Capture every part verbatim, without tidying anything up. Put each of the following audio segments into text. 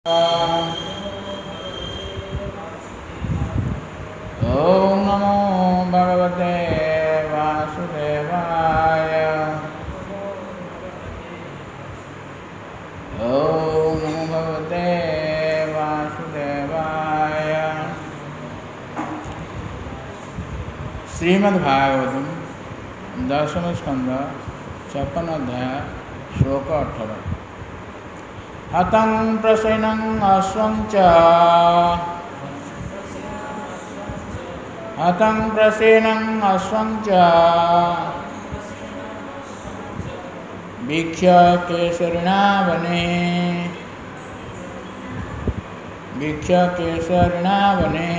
ओम नमो भगवते वासुदेवाय। ओम नमो भगवते वासुदेवाय। श्रीमद्भागवतम दशम स्कंद छप्पन अध्याय श्लोक अठारह। हतं प्रसेनं अश्वं च हतं प्रसेनं अश्वं च वीक्ष्य केसरिणा वने वीक्ष्य केसरिणा वने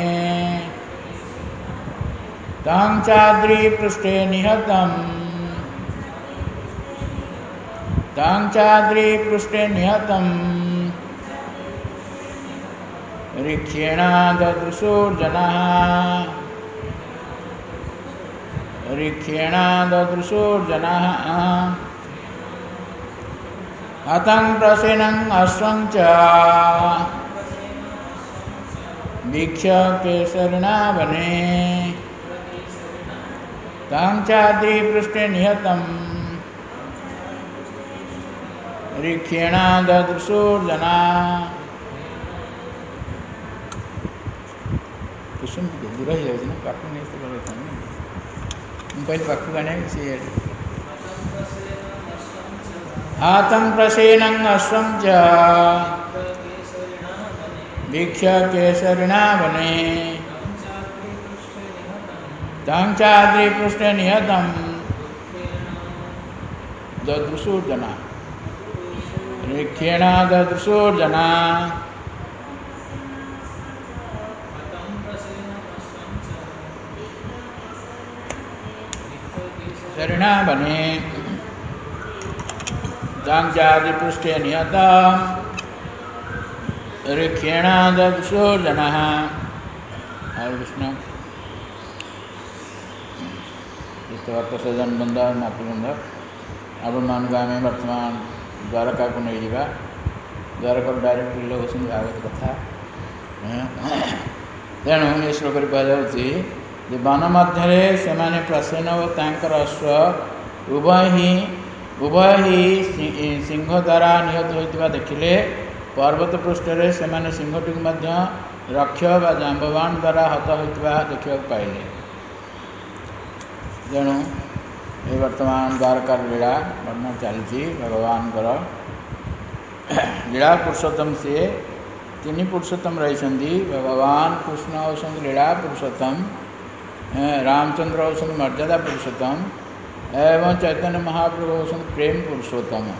तं चाद्रिपृष्ठे निहतं तं चाद्रिपृष्ठे निहतं ऋक्षेण ददृशुर्जनः ऋक्षेण ददृशुर्जनः। हतं प्रसेनं अश्वं च वीक्ष्य केसरिणा वने तं चाद्रिपृष्ठे निहतं ऋक्षेण ददृशुर्जनः। कुसुम दूर ही जाऊँ ना पाख नहीं तो बड़े था ना पहले पाख गाने से हतं प्रसेनं अश्वं च वीक्ष्य केसरिणा वने तं चाद्रिपृष्ठे निहतं ददृशुर्जनः ऋक्षेण ददृशुर्जनः। केसरिणा वने तं चाद्रिपृष्ठे निहतं ऋक्षेण ददृशुर्जनः। हरे कृष्ण। सज्जन बंदा मातृबंध आपण मान आम बर्तमान द्वारका को नहीं जावा द्वारका डायरेक्ट लोग भागवत कथा तेणु ये श्लोक कहुच्छे वन मध्य से प्रसेन और तांकर अश्व उभय ही उभय ही सिंह द्वारा निहत होता देखिले पर्वत पृष्ठ से सिंहटी रक्ष व जाम्बवान द्वारा हत होता देखा पाइले। तेणु ये वर्तमान द्वारका लीला वर्णन चलती भगवान लीला पुरुषोत्तम से तीन पुरुषोत्तम रही भगवान कृष्ण होती लीला पुरुषोत्तम रामचंद्र होती मर्यादा पुरुषोत्तम एवं चैतन्य महाप्रभु होती प्रेम पुरुषोत्तम।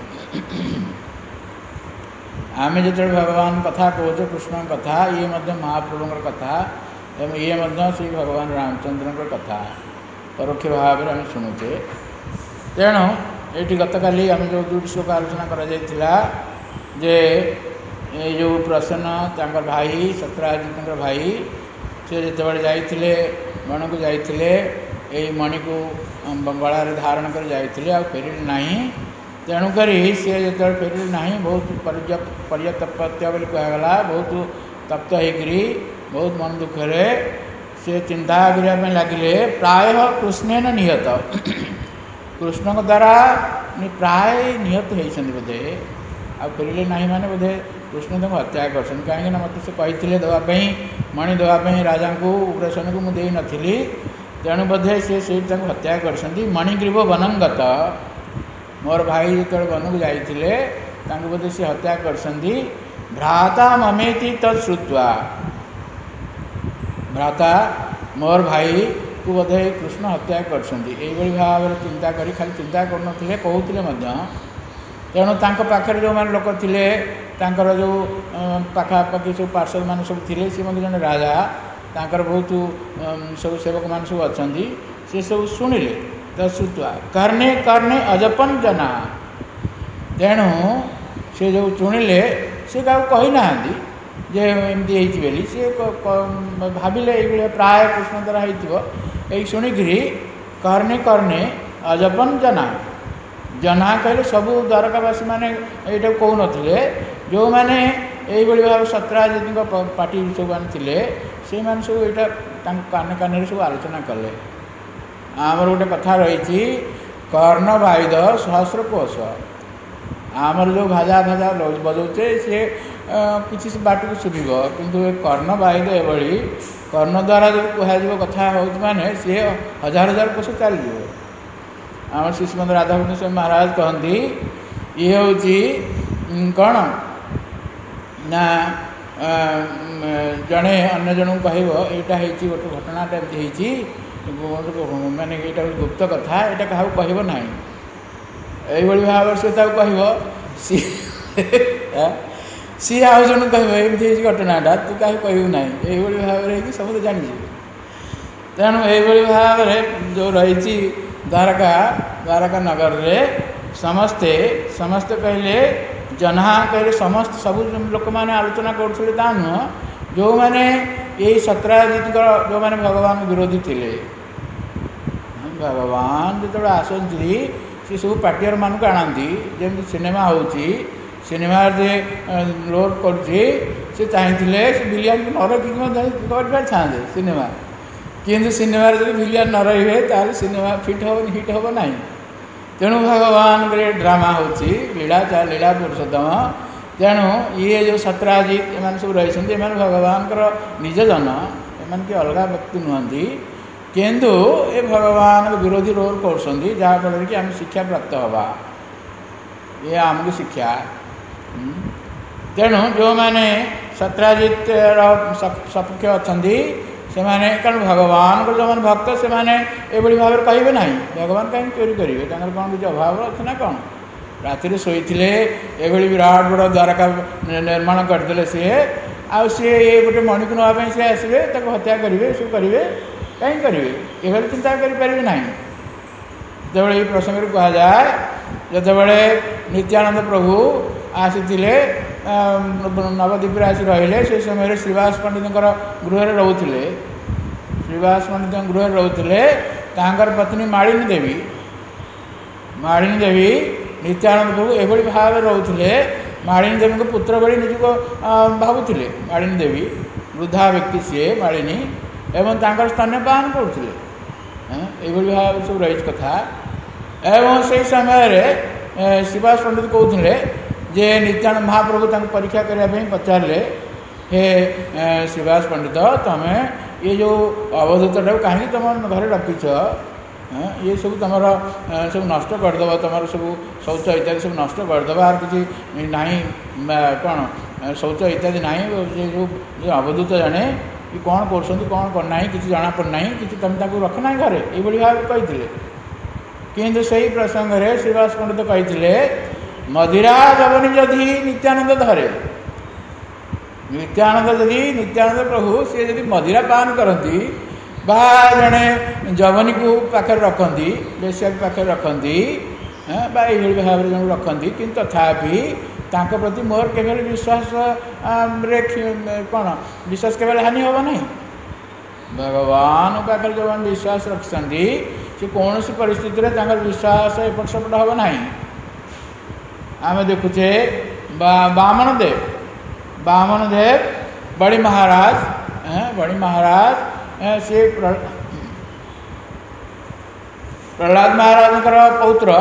आम जो भगवान कथा कहे कृष्ण कथा ये महाप्रभु कथा एवं ये श्री भगवान रामचंद्र कथा परोक्ष भाव में शुणुचे। तेणु ये गतकाली आम जो दुटी श्लोक आलोचना करा जे ये जो प्रसन्न तांकर भाई सत्राजित भाई से जो जाते वन को जाते ये मणि को गलार धारण कर जाते आ फेर ना तेणुक सी जो फेर ना बहुत पर्यतपत्य बोली कहगला बहुत तप्त होकर बहुत मन दुखे से चिंता करने लगे प्राय कृष्णन निहत कृष्ण द्वारा प्राय निहत होती बोधे आ फेरिले ना माने बोधे कृष्ण तक हत्या कर कहीं मत से कही देवाई मणि देवाई राजा को उग्रसेन को मुझे नी तेणु बोधे सी से हत्या कर मणिग्रीव वनंगत मोर भाई जो वन को जाते बोधे सी हत्या कर भ्राता ममेति तत्श्रुत्वा भ्राता मोर भाई को बोधे कृष्ण हत्या कर भाव चिंता करी खाली चिंता करते कहते तेणु पाखे जो मैंने लोक थे जो पाखापाखि सब पार्षद मान सब थे सी जन राजा तांकर बहुत सब सेवक मान सब अच्छा सी सब शुणिले तो श्रुत्वा कर्णे कर्णे अजपन जना तेणु से जो शुणिले सी क्या कही ना जे एमती बोली सी भाविले ये प्राय कृष्ण द्वारा हो शुणिक कर्णे कर्णे अजपन जना जना कहले सबू द्वारकावासी मैंने यहाँ कहून जो मैंने এইଭଳି ଭାବେ ସତ୍ରାଜିତଙ୍କ ପାର୍ଟି ସବୁମାନେ ଥିଲେ, ସେଇମାନେ ସବୁ ଏଇଟା ତାଙ୍କ କାନେ କାନରେ ସବୁ ଆଲୋଚନା କଲେ। ଆମର ଗୋଟେ କଥା ରହିଛି, କର୍ଣ୍ଣ ବାୟୁଧ ସହସ୍ର କୋଶ। ଆମର ଯେଉଁ ଭାଜା ଭାଜା ବଜାଉଛେ ସିଏ କିଛି ବାଟକୁ ଶୁଭିବ, କିନ୍ତୁ ଏ କର୍ଣ୍ଣ ବାୟୁଧ ଏଭଳି କର୍ଣ୍ଣ ଦ୍ୱାରା ଯଦି କୁହାଯିବ କଥା ହେଉଛି ମାନେ ସିଏ ହଜାର ହଜାର କୋଶ ଚାଲିଯିବ। ଆମର ଶ୍ରୀ ଶ୍ରୀମନ୍ଦ ରାଧାକୃଷ୍ଣ ସ୍ୱାମୀ ମହାରାଜ କହନ୍ତି, ଇଏ ହେଉଛି କ'ଣ ନା ଜଣେ ଅନ୍ୟ ଜଣଙ୍କୁ କହିବ ଏଇଟା ହେଇଛି ଗୋଟେ ଘଟଣାଟା ଏମିତି ହେଇଛି, ମାନେ ଏଇଟା ହେଉଛି ଗୁପ୍ତ କଥା, ଏଇଟା କାହାକୁ କହିବ ନାହିଁ। ଏଇଭଳି ଭାବରେ ସେ ତାକୁ କହିବ, ସିଏ ସିଏ ଆଉ ଜଣଙ୍କୁ କହିବ ଏମିତି ହେଇଛି ଘଟଣାଟା, ତୁ କାହାକୁ କହିବୁ ନାହିଁ। ଏଇଭଳି ଭାବରେ ହେଇକି ସମସ୍ତେ ଜାଣିଯିବେ। ତେଣୁ ଏଇଭଳି ଭାବରେ ଯେଉଁ ରହିଛି ଦ୍ୱାରକା ଦ୍ୱାରକା ନଗରରେ ସମସ୍ତେ ସମସ୍ତେ କହିଲେ, ଜହ୍ନା କହିଲେ ସମସ୍ତେ ସବୁ ଲୋକମାନେ ଆଲୋଚନା କରୁଥିଲେ ତା ନୁହଁ, ଯେଉଁମାନେ ଏଇ ସତ୍ରାଜିତଙ୍କର ଯେଉଁମାନେ ଭଗବାନ ବିରୋଧୀ ଥିଲେ, ଭଗବାନ ଯେତେବେଳେ ଆସନ୍ତି ସେ ସବୁ ପାର୍ଟିୟରମାନଙ୍କୁ ଆଣନ୍ତି। ଯେମିତି ସିନେମା ହେଉଛି, ସିନେମାରେ ଯେ ଲୋଡ୍ କରୁଛି, ସେ ଚାହିଁଥିଲେ ସେ ଭିଲିଆନକୁ ନ ରଖିକି ମଧ୍ୟ କରିପାରିଥାନ୍ତେ ସିନେମା, କିନ୍ତୁ ସିନେମାରେ ଯଦି ଭିଲିଆନ ନ ରହିବେ ତାହେଲେ ସିନେମା ଫିଟ୍ ହେବନି, ହିଟ୍ ହେବ ନାହିଁ। ତେଣୁ ଭଗବାନଙ୍କର ଡ୍ରାମା ହେଉଛି ଲୀଳା ଲୀଳା ପୁରୁଷୋତ୍ତମ। ତେଣୁ ଇଏ ଯେଉଁ ସତ୍ରାଜିତ ଏମାନେ ସବୁ ରହିଛନ୍ତି, ଏମାନେ ଭଗବାନଙ୍କର ନିଜ ଜନ, ଏମାନେ କି ଅଲଗା ବ୍ୟକ୍ତି ନୁହନ୍ତି, କିନ୍ତୁ ଏ ଭଗବାନଙ୍କ ବିରୋଧୀ ରୋଲ୍ କରୁଛନ୍ତି, ଯାହାଫଳରେ କି ଆମେ ଶିକ୍ଷା ପ୍ରାପ୍ତ ହେବା, ଏ ଆମକୁ ଶିକ୍ଷା। ତେଣୁ ଯେଉଁମାନେ ସତ୍ରାଜିତର ସପକ୍ଷ ଅଛନ୍ତି ସେମାନେ, କାରଣ ଭଗବାନଙ୍କର ଯେଉଁମାନେ ଭକ୍ତ ସେମାନେ ଏଭଳି ଭାବରେ କହିବେ ନାହିଁ। ଭଗବାନ କାହିଁକି ଚୋରି କରିବେ? ତାଙ୍କର କ'ଣ କିଛି ଅଭାବ ଅଛି ନା କ'ଣ? ରାତିରେ ଶୋଇଥିଲେ, ଏଭଳି ବିରାଟ ବଡ଼ ଦ୍ୱାରକା ନିର୍ମାଣ କରିଦେଲେ ସିଏ, ଆଉ ସିଏ ଗୋଟେ ମଣିକୁ ନେବା ପାଇଁ ସିଏ ଆସିବେ, ତାକୁ ହତ୍ୟା କରିବେ, ଏସବୁ କରିବେ, କାହିଁକି କରିବେ? ଏଭଳି ଚିନ୍ତା କରିପାରିବେ ନାହିଁ। ଯେତେବେଳେ ଏହି ପ୍ରସଙ୍ଗରେ କୁହାଯାଏ, ଯେତେବେଳେ ନିତ୍ୟାନନ୍ଦ ପ୍ରଭୁ ଆସିଥିଲେ ନବଦ୍ୱୀପରେ ଆସି ରହିଲେ, ସେ ସମୟରେ ଶ୍ରୀବାସ ପଣ୍ଡିତଙ୍କର ଗୃହରେ ରହୁଥିଲେ। ଶ୍ରୀବାସ ପଣ୍ଡିତଙ୍କ ଗୃହରେ ରହୁଥିଲେ ତାଙ୍କର ପତ୍ନୀ ମାଳିନୀ ଦେବୀ। ମାଳିନୀ ଦେବୀ ନିତ୍ୟାନନ୍ଦ ପ୍ରଭୁ ଏଭଳି ଭାବରେ ରହୁଥିଲେ, ମାଳିନୀ ଦେବୀଙ୍କ ପୁତ୍ର ଭଳି ନିଜକୁ ଭାବୁଥିଲେ। ମାଳିନୀ ଦେବୀ ବୃଦ୍ଧା ବ୍ୟକ୍ତି ସିଏ ମାଳିନୀ, ଏବଂ ତାଙ୍କର ସ୍ତନ୍ୟପାନ କରୁଥିଲେ। ଏଇଭଳି ଭାବରେ ସବୁ ରହିଛି କଥା। ଏବଂ ସେହି ସମୟରେ ଶ୍ରୀବାସ ପଣ୍ଡିତ କହୁଥିଲେ ଯେ ନିତ୍ୟାନନ୍ଦ ମହାପ୍ରଭୁ ତାଙ୍କୁ ପରୀକ୍ଷା କରିବା ପାଇଁ ପଚାରିଲେ, ହେ ଶ୍ରୀବାସ ପଣ୍ଡିତ, ତମେ ये जो अवधूतटा कहीं तुम घर रखीच, ये सब तुम सब नष्ट करदेव, तुम सब शौच इत्यादि सब नष्ट करदेव, आर किसी ना कौन शौच इत्यादि ना, ये जो ये अवधूत जाने ये कौन कर कौन करना किसी जना पड़ना कि तुम रखना घरे, ये भाव कही। किंतु से ही प्रसंग में श्रीवास पंडित कही, मदिरा जवनी जदि नित्यानंद धरे, नित्यानंद जदि नित्यानंद प्रभु सी जदि मदिरा पान करती बा जड़े जवनी को पाखे रखती, बेसिया पाखे रखती, ये भाव में जन रखती, कि तथापि तांको प्रति मोर केवल विश्वास कौन विश्वास केवल हानि हम ना। भगवान पाखे जो विश्वास रखिंट सी कौन सी परिस्थिति में तांकर विश्वास एपट सेपट हम ना। आम देखुचे बामन देव, बामन देव बड़ी महाराज, बड़ी महाराज से प्रहलाद महाराज पौत्र,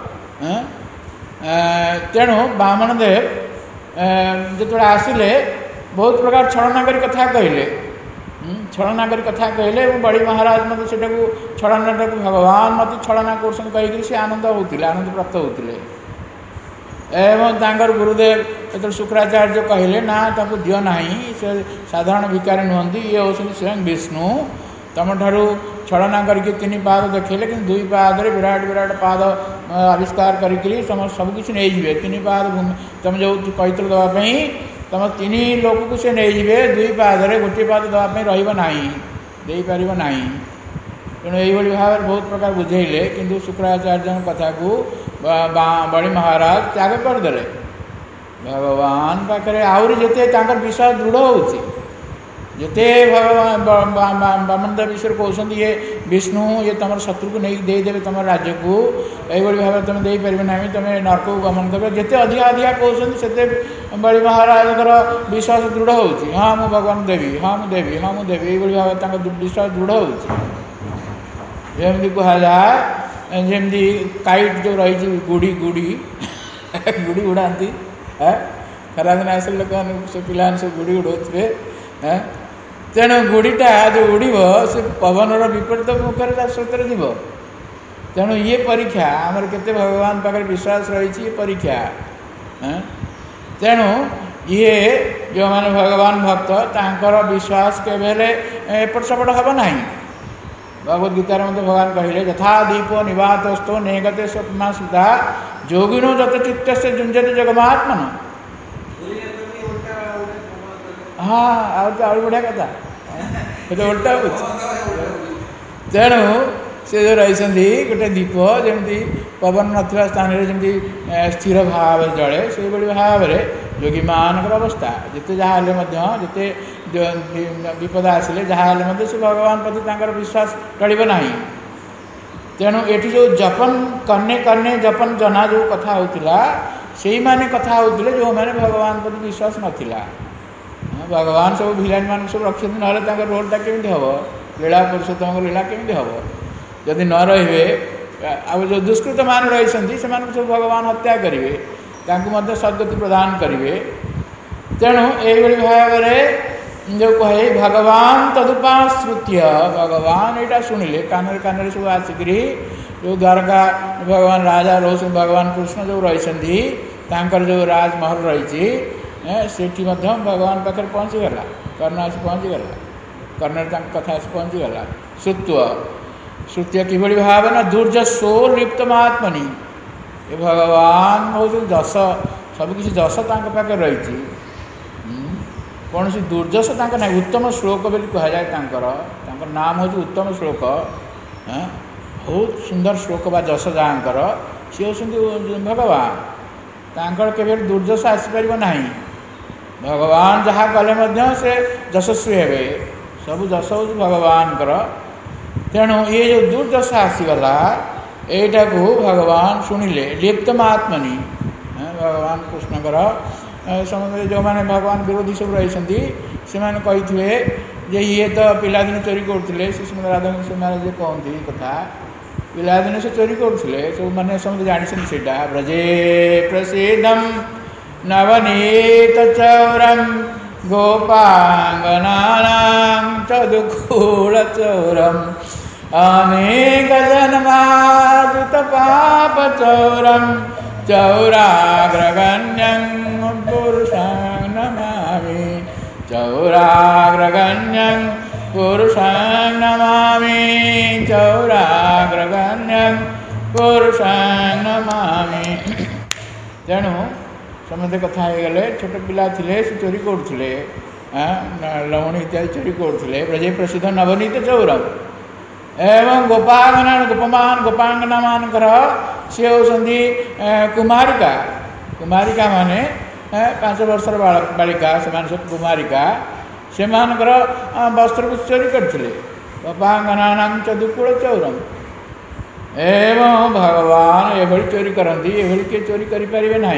तेणु बामन देव जो आसिले बहुत प्रकार छलना कर कथा कहले, छलना कर कथा कहले, बड़ी महाराज मत से छलना भगवान मत छलना कर कहीकि से आनंद होते, आनंद प्राप्त होते। एवं तांकर गुरुदेव जो शुक्राचार्य कहले ना ताको दियो नहीं, से साधारण भिकारी नुहंती, ये होती स्वयं विष्णु, तुम ठारू छलना करके तीन पाद देखले, कि दुई पाद विराट विराट पाद आविष्कार करी सबकि नहीं, तीन पाद तुम जो कैत्र देवाई तुम तीन लोक को सी नहीं, दुई पाद गोटे पाद देवाई रही ना। तेणु यही भाव में बहुत प्रकार बुझेले, किंतु शुक्राचार्य कथा को बड़ी महाराज त्याग करदे। भगवान पाखे आहरी जिते विश्वास दृढ़ हो जिते भगवान बामनदेव विषय कहते ये विष्णु ये तुम शत्रु को नहीं देदेवे तुम राज्य को यही भाव तुम दे पारे ना तुम नरक को गमन कर जिते अधिका अधिका कहते से बड़ी महाराज विश्वास दृढ़ हो हाँ मु भगवान देवी हाँ मुझे देवी हाँ मुझे देवी यही भाव विश्वास दृढ़ होमती कहुए जमी काइट जो रही गुड़ी गुड़ी गुड़ी उड़ाती खरा दिन आस लोक पिला सब गुड़ी उड़ाऊे तेणु गुड़ीटा जो उड़ब से पवनर विपरीत मुखर स्रोत जीव तेणु ये परीक्षा आमर केते भगवान पाखे विश्वास रही परीक्षा तेणु ये जो मैंने भगवान भक्त तांकर विश्वास केवल एपट सेपट हम ना भगवद गीतार मध्य भगवान कहले यथा दीपो निवातस्थो नेगते स्वप्ना सुधा जोगिनो जत चित्त से जुंजते जगमात्मन हाँ आ बढ़िया कथा तो उल्टा तेणु से जो रही गोटे दीप जमी पवन ना स्थान जमी स्थिर भाव जड़े से भाव में योगी मान अवस्था जिते जहाँ जिते विपद आसिले जहाँ से भगवान प्रति विश्वास टल ना तेणु ये जो जपन कन्ने कन्ने जपन जना जो कथा होता से माने कथा होते जो मैंने भगवान प्रति विश्वास नाला भगवान सब भिलानी मान सब रखी ना रोलटा केमी हम लीला पुरुषोत्तम लीला केमी हम जदि न रे अब जो दुष्कृत मान रही सब भगवान हत्या करेंगे सद्गति प्रदान करेंगे तेणु यही भाव में जो कहे भगवान तदुपाश्रुत्य भगवान यहाँ शुणिले कान कान सब आसिक जो द्वारका भगवान राजा रोज भगवान कृष्ण जो रही जो राजमहल रही सेठी भगवान पाखे पहुँचीगला कर्ण आस पहुँचीगला कर्ण कथा आस पहुँचीगला श्रुत्व श्रुत्य किभली भाव ना दुर्जस्व लिप्तमात्मनि ये भगवान हूँ जस सबकि जस पाखे रही कौन सी दुर्जस ना उत्तम श्लोक बोली कहुए नाम हूँ उत्तम श्लोक बहुत सुंदर श्लोक बा जस जहाँकर सी हूँ भगवान तांकर केवल दुर्जस आसीपर ना भगवान जहाँ कले से यशस्वी हे सब जस हूँ भगवान तेणु ये जो दुर्दशा आसीगला यटा को भगवान शुणिले लिप्तमात्मनि भगवान कृष्णकर समझे जो मैंने भगवान विरोधी सब रही से ये तो पिलादिन चोरी करते श्रीमद राधा महाराज कहते कथा पिलादिन से चोरी करते सब मैंने समझे जानी से ब्रजे प्रसिद्धम नवनीत चौरम गोपांगनानां चदुकूल चौरम अनेक जन्मार्जित पाप चौरम चौराग्रगण्यं पुरुषं नमामि चौराग्रगण्यं पुरुषं नमामि चौराग्रगण्यं पुरुषं नमामि तेणु समझे कथा हो गले छोट पिला थे से चोरी करते लवणी इत्यादि चोरी करते ब्रजे प्रसिद्ध नवनीत चौरम एवं गोपांगना गोपमान गोपांगना मानकर सी होती कुमारिका कुमारिका माने पांच वर्षर बालिका से सब कुमारिका से वस्त्र को चोरी करते गोपांगना चदुकूल चौरम एवं भगवान ये चोरी करती ये किए चोरी करें ना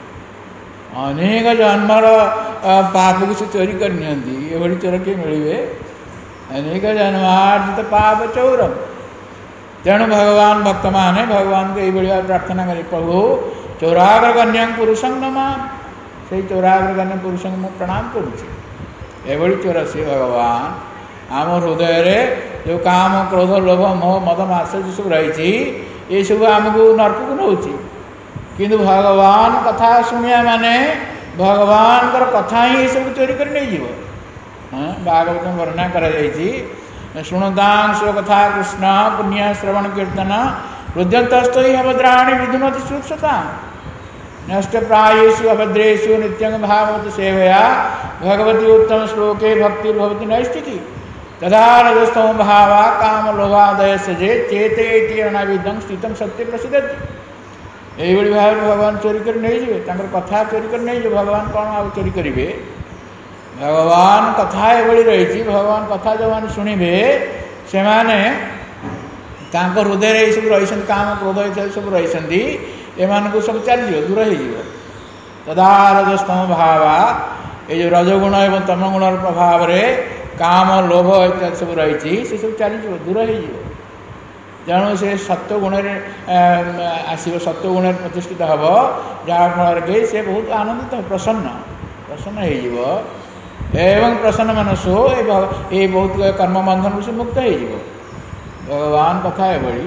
अनेक जन्मर पाप को से चोरी करनी ये चोर किए मिले अनेक जन्मार्जित पाप चौरम तेणु भगवान भक्त माने भगवान को ये प्रार्थना करें प्रभु चौराग्रगण्यं पुरुषं नमामि से चौराग्रगण्य पुरुष को प्रणाम करुँचे चोर से भगवान आम हृदय रे जो काम क्रोध लोभ मोह मद मात्सर्य सब रही ये सब आमको नरक को नौ किंतु भगवान कथा शुणिया माने भगवान कथा ही ये सब चोरी कर नहीं जीव भागवत में वर्णना कर शुणुतां स्व कथा कृष्ण पुण्य श्रवण कीर्तन हृदयतस्थ ही अभद्राणि विधुमति सुक्षता नष्ट प्रायेषु अभद्रेषु नित्यं भागवत सेवया भगवती उत्तम श्लोके भक्ति भवति नैष्ठिकी तदा रजस्तम भावा काम लोभादय सजे चेते अनाविधं स्थितं सत्य प्रसिद्धति यही भाव भगवान चोरी कर नहीं जी कथा चोरी कर नहीं जो भगवान कौन आ चोरी करेंगे भगवान कथा एभली रही भगवान कथा जो मैंने शुणे से माने हृदय ये सब रही काम क्रोध इत्यादि सब रही एमान को सब चल दूर हो तदा रजस्तम भावा ये जो रजगुण एवं तमगुण प्रभाव में काम लोभ इत्यादि सब रही सब चल दूर हो तेणु से सत्वगुण आसो सत्वगुण प्रतिष्ठित हम जहाँफल कि से बहुत आनंदित प्रसन्न प्रसन्न हो एवं प्रसन्न मनसो ये बहुत कर्म बंधन से मुक्त हो भगवान कथा एभली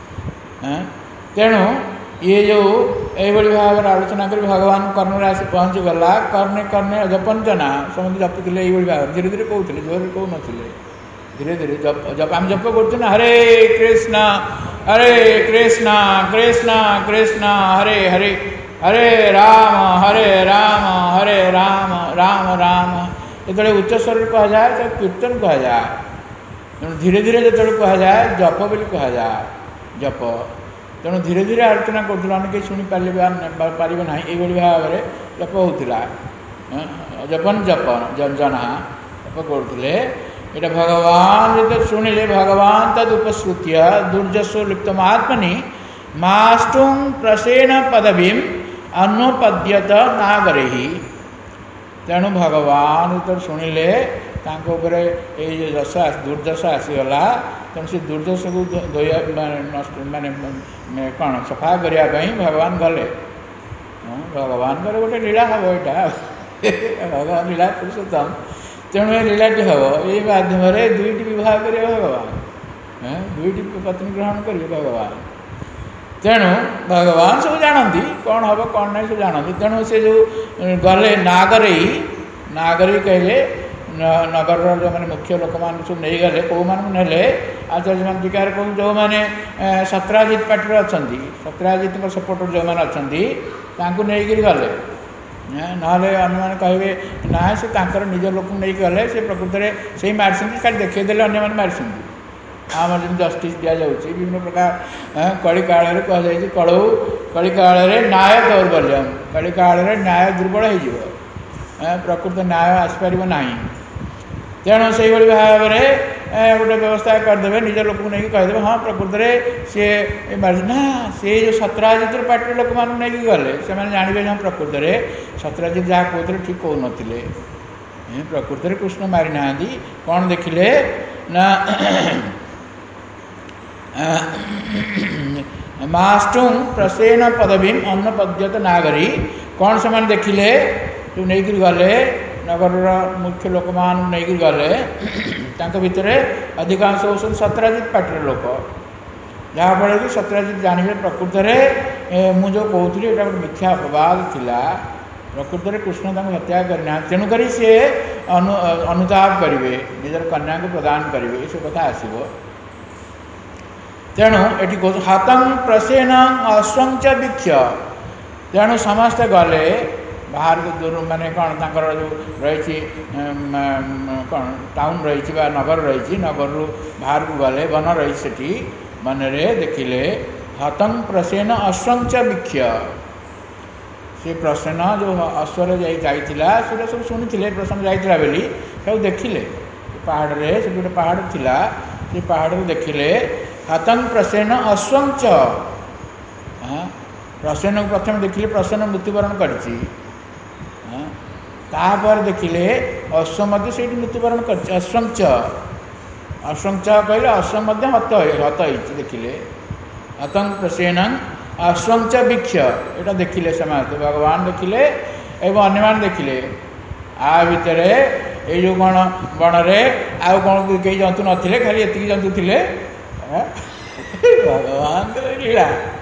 तेणु ये जो ये भाव आलोचना कर भगवान कर्ण आस पहुँची गला कर्णे कर्णे जपंचना समस्त जपुले ये भाव धीरे धीरे कहते जोर कौन धीरे धीरे जप जप आम जप कर हरे कृष्ण हरे कृष्ण कृष्ण कृष्ण हरे हरे हरे राम हरे राम हरे राम राम राम जो उच्च स्वर कह जाए तो कीर्तन कह जाए तेणु धीरे धीरे जो कह जाए जप बोली कह जाए जप तेणु धीरे धीरे आलोचना करूँ कहीं शुणी पारे पारे ना ये भाव में जप होता जपन जपन जंजना जप करुले ये भगवान जो शुणिले भगवान तदुपसृत्य दुर्जस्व लिप्तमात्मनि माष्टुं प्रसेन पदवीं अनुपद्यत नागरी तेणु भगवान जो शुणिले ये दश दुर्दश आसीगला तेणु से दुर्दश को माने कौन सफा करने भगवान गले भगवान गोटे लीला हम यहाँ भगवान लीला पुरुषोत्तम तेणु ये लीलाटी हम ये मध्यम दुईट विवाह करेंगे भगवान दुईट पत्नी ग्रहण करेंगे भगवान तेणु भगवान सब जानती कौन हम कौन ना सब जानती तेणु से जो गले नागरी नागरी कहले नगर जो मैंने मुख्य लोक मान सब नहीं गले कौ मान ने आचार्य मान टीकार कहूँ जो मैंने सत्राजित पार्टी अच्छा सत्राजित सपोर्टर जो मैंने अच्छा नहीं गले ना अन्य कहे ना से निज लोक नहीं गले से प्रकृत में से मारी खाली देखईदे अन्य मारी आम जो जस्टिस दि जाऊँ विभिन्न प्रकार कली काल कहुई कलौ कली काल न्याय दौर्बल्यम कली काल न्याय दुर्बल हो प्रकृत न्याय आसपार ना तेणु से भाव में गोटे व्यवस्था करदे निज लोक नहीं कहीदे हाँ प्रकृत में सी मारी ना से जो सत्राजित पार्टी लोक मान नहीं गले से जानवे हाँ प्रकृत में सत्राजित जहाँ कहते ठीक कहू नथिले प्रकृत में कृष्ण मारी ना कौन देखिले ना माष्टुं प्रसेन पदवीं अन्नपद्यत नागरी कौन से देखिले जो नहीं गले नगर मुख्य लोक मान नहीं गले भितर अधिकांश होती सत्राजित पार्टी लोक जहाँफल कि सत्राजित जानवे प्रकृत में मुझे कहती ये गोटे मिथ्या अपवाद थिला प्रकृत में कृष्ण हत्या करना तेणुक सी अनु अनुताप करेंगे निजर कन्या को प्रदान करेंगे ये सब कथा आसो तेणु ये कह हतं प्रसेन अश्वं च वीक्ष्य तेणु समस्ते गले बाहर को दूर माने कौन तांकर जो रही कौन टाउन रही नगर रही नगर रु बाहर को गले वन रही सेठी वन रे देखिले हतं प्रसेन अश्वं च वीक्ष्य से प्रसेन जो अश्वर जाइला से सब शुणी प्रसन्न जाइला बोली सब देखिले पहाड़ रे से गोटे पहाड़ थिला से पहाड़ को देखिले हतं प्रसेन अश्वं च प्रसेन को प्रथम देखिले प्रसेन मृत्युवरण करछि तापर देखिले अश्व मध्य से मृत्युवरण कर अश्वं च अश्वं च कहले अश्व मध्य हत हत देखिले हतं प्रसेन अश्वं च वीक्ष्य यहाँ देखिले समस्त भगवान देखिले एवं अन्य देखिले आ भितर ये जो कौन बण रे आउ कौन कई जंतु नथिले खाली एति जंतु थिले भगवान लीला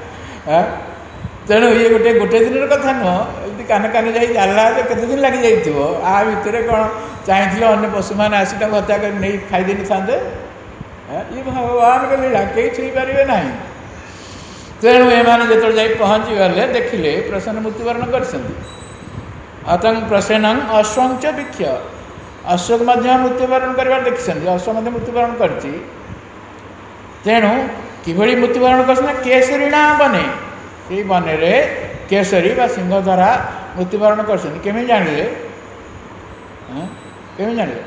तेणु ये गोटे गोटे दिन कथा नुह कान कान जा जाला केते दिन लगी जाइथिबो आ भितर कौन चाहिए अन्य पशु मैंने आसी हत्या कर नहीं खाईदे था ये भगवान को लीला कई छुई पारे ना तेणु एमाने जो जा पहुँची गले देखिले प्रसन्न मृत्युवरण कर हतं प्रसेनं अश्वं च वीक्ष्य अश्व मृत्युवरण कर देखी अश्व मृत्युवरण कर तेणु किभली मृत्युवरण कर केसरीणा बने से बने रे केसरी बा सिंह द्वारा मृत्युवरण कर केमी जानिले କେମିତି ଜାଣିବ?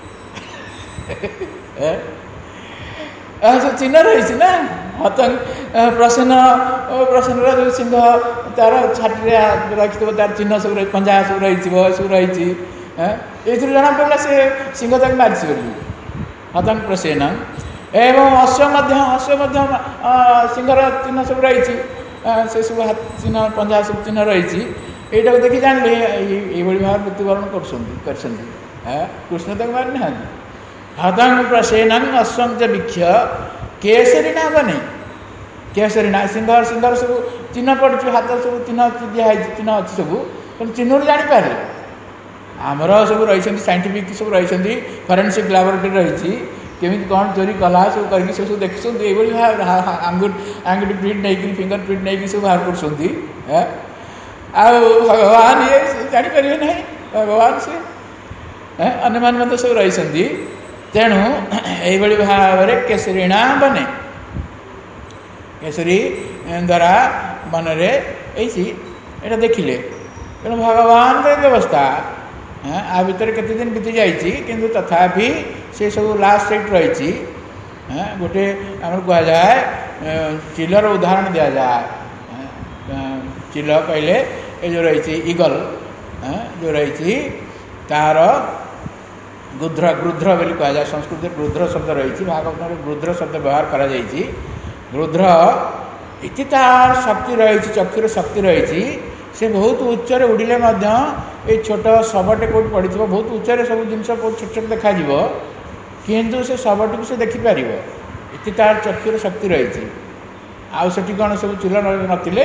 ସବୁ ଚିହ୍ନ ରହିଛି ନା। ହତଙ୍ଗ ପ୍ରସନ୍ନ ପ୍ରସନ୍ନର ଯେଉଁ ସିଂହ ତାର ଛାତିରେ ରଖିଥିବ, ତାର ଚିହ୍ନ ସବୁ ରହି ପଞ୍ଜା ସବୁ ରହିଥିବ, ସବୁ ରହିଛି। ଏଇଥିରୁ ଜଣାପଡ଼ିଲା ସେ ସିଂହ ତାକୁ ମାରିଛି ବୋଲି। ହତଙ୍ଗ ପ୍ରସନ୍ନ। ଏବଂ ଅଶ୍ୱ ମଧ୍ୟ ଅଶ୍ୱ ମଧ୍ୟ ସିଂହର ଚିହ୍ନ ସବୁ ରହିଛି, ସେସବୁ ହାତ ଚିହ୍ନ ପଞ୍ଜା ସବୁ ଚିହ୍ନ ରହିଛି। ଏଇଟାକୁ ଦେଖି ଜାଣିଲେ ଏଇଭଳି ଭାବରେ ମୃତ୍ୟୁବରଣ କରୁଛନ୍ତି କରିଛନ୍ତି। କୃଷ୍ଣ ତାକୁ ମାରି ନାହାନ୍ତି। ହତଙ୍ଗ ପ୍ରସେନ ଅଶ୍ୱଂ ଚ ବିକ୍ଷ କେଶରୀ ନା ବନେ। କେଶରୀ ନା ସିଂହ ସିଂହର ସବୁ ଚିହ୍ନ ପଡ଼ିଛି, ହାତ ସବୁ ଚିହ୍ନ ଦିଆହେଇଛି, ଚିହ୍ନ ଅଛି ସବୁ, ତେଣୁ ଚିହ୍ନରୁ ଜାଣିପାରିଲେ। ଆମର ସବୁ ରହିଛନ୍ତି ସାଇଣ୍ଟିଫିକ୍ ସବୁ ରହିଛନ୍ତି, ଫରେନ୍ସିକ୍ ଲାବୋରେଟୋରୀ ରହିଛି, କେମିତି କ'ଣ ଚୋରି କଲା ସବୁ କରିକି ସେ ସବୁ ଦେଖୁଛନ୍ତି। ଏଇଭଳି ଆଙ୍ଗୁଠି ଆଙ୍ଗୁଠି ପ୍ରିଣ୍ଟ ନେଇକିରି ଫିଙ୍ଗର ପ୍ରିଣ୍ଟ ନେଇକି ସବୁ ବାହାର କରୁଛନ୍ତି। ଆଉ ଭଗବାନ ଇଏ ଜାଣିପାରିବେ ନାହିଁ, ଭଗବାନ ସେ ଅନ୍ୟମାନେ ମଧ୍ୟ ସବୁ ରହିଛନ୍ତି। ତେଣୁ ଏଇଭଳି ଭାବରେ କେଶରୀଣା ବନେ, କେଶରୀ ଦ୍ୱାରା ମନରେ ହେଇଛି ଏଇଟା ଦେଖିଲେ। ତେଣୁ ଭଗବାନଙ୍କର ବ୍ୟବସ୍ଥା ଆ ଭିତରେ କେତେ ଦିନ ବିତି ଯାଇଛି, କିନ୍ତୁ ତଥାପି ସେ ସବୁ ଲାଷ୍ଟ ସାଇଟ୍ ରହିଛି। ଗୋଟେ ଆମର କୁହାଯାଏ ଚିଲର ଉଦାହରଣ ଦିଆଯାଏ। ଚିଲ କହିଲେ ଏ ଯେଉଁ ରହିଛି ଇଗଲ ଯେଉଁ ରହିଛି ତାର ଗୃଧ୍ର ଗୃଧ୍ର ବୋଲି କୁହାଯାଏ। ସଂସ୍କୃତରେ ଗୃଧ୍ର ଶବ୍ଦ ରହିଛି, ଭାଗବତରେ ଗୃଧ୍ର ଶବ୍ଦ ବ୍ୟବହାର କରାଯାଇଛି। ଗୃଧ୍ର ଏତେ ତାର ଶକ୍ତି ରହିଛି, ଚକ୍ଷୁର ଶକ୍ତି ରହିଛି। ସେ ବହୁତ ଉଚ୍ଚରେ ଉଡ଼ିଲେ ମଧ୍ୟ ଏଇ ଛୋଟ ଶବଟେ କେଉଁଠି ପଡ଼ିଥିବ, ବହୁତ ଉଚ୍ଚରେ ସବୁ ଜିନିଷ ବହୁତ ଛୋଟ ଛୋଟ ଦେଖାଯିବ, କିନ୍ତୁ ସେ ଶବଟିକୁ ସେ ଦେଖିପାରିବ, ଏତେ ତାର ଚକ୍ଷୁର ଶକ୍ତି ରହିଛି। ଆଉ ସେଠି କ'ଣ ସବୁ ଚିଲ ନଥିଲେ?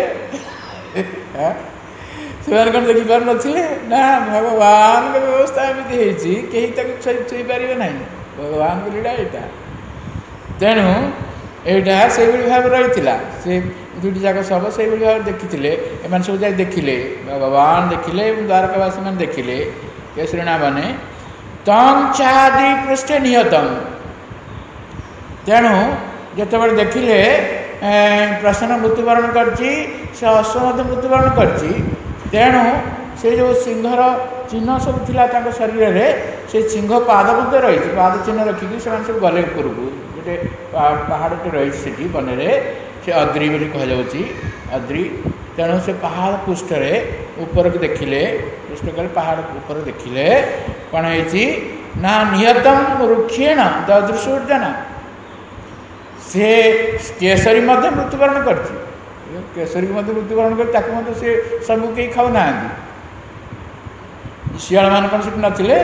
ସେମାନେ କ'ଣ ଦେଖିପାରୁନଥିଲେ? ନା, ଭଗବାନଙ୍କ ବ୍ୟବସ୍ଥା ଏମିତି ହେଇଛି, କେହି ତାକୁ ଛୁଇଁ ପାରିବେ ନାହିଁ। ଭଗବାନଙ୍କ ଲୀଳା ଏଇଟା। ତେଣୁ ଏଇଟା ସେଇଭଳି ଭାବରେ ରହିଥିଲା। ସେ ଦୁଇଟି ଯାକ ଶବ ସେଇଭଳି ଭାବରେ ଦେଖିଥିଲେ। ଏମାନେ ସବୁ ଯାଇ ଦେଖିଲେ, ଭଗବାନ ଦେଖିଲେ ଏବଂ ଦ୍ୱାରକାବାସୀମାନେ ଦେଖିଲେ। କେଶରୀଣା ବନେ ତଂ ଚାଦି ପୃଷ୍ଠେ ନିହତଂ। ତେଣୁ ଯେତେବେଳେ ଦେଖିଲେ ପ୍ରସନ୍ନ ମୃତ୍ୟୁବରଣ କରିଛି, ସେ ଅଶ୍ୱ ମଧ୍ୟ ମୃତ୍ୟୁବରଣ କରିଛି। ତେଣୁ ସେ ଯେଉଁ ସିଂହର ଚିହ୍ନ ସବୁ ଥିଲା ତାଙ୍କ ଶରୀରରେ, ସେ ସିଂହ ପାଦ ମଧ୍ୟ ରହିଛି, ପାଦ ଚିହ୍ନ ରଖିକି ସେମାନେ ସବୁ ଗଲେ ଉପରକୁ। ଗୋଟେ ପାହାଡ଼ଟେ ରହିଛି ସେଠି ବନରେ, ସେ ଅଦ୍ରି ବୋଲି କୁହାଯାଉଛି, ଅଦ୍ରି। ତେଣୁ ସେ ପାହାଡ଼ ପୃଷ୍ଠରେ ଉପରକୁ ଦେଖିଲେ, ପୃଷ୍ଠ କଲେ ପାହାଡ଼ ଉପରେ ଦେଖିଲେ କ'ଣ ହେଇଛି ନା ନିହତଂ ରୁକ୍ଷେଣ ଦଦୃଶୋର୍ଜନ। ସେ କେଶରୀ ମଧ୍ୟ ମୃତ୍ୟୁବରଣ କରିଛି, କେଶରୀକୁ ମଧ୍ୟ ମୃତ୍ୟୁବରଣ କରି ତାକୁ ମଧ୍ୟ ସେ ସବୁ କେହି ଖାଉନାହାନ୍ତି। ଶିଆଳମାନେ କ'ଣ ସେଠି ନଥିଲେ?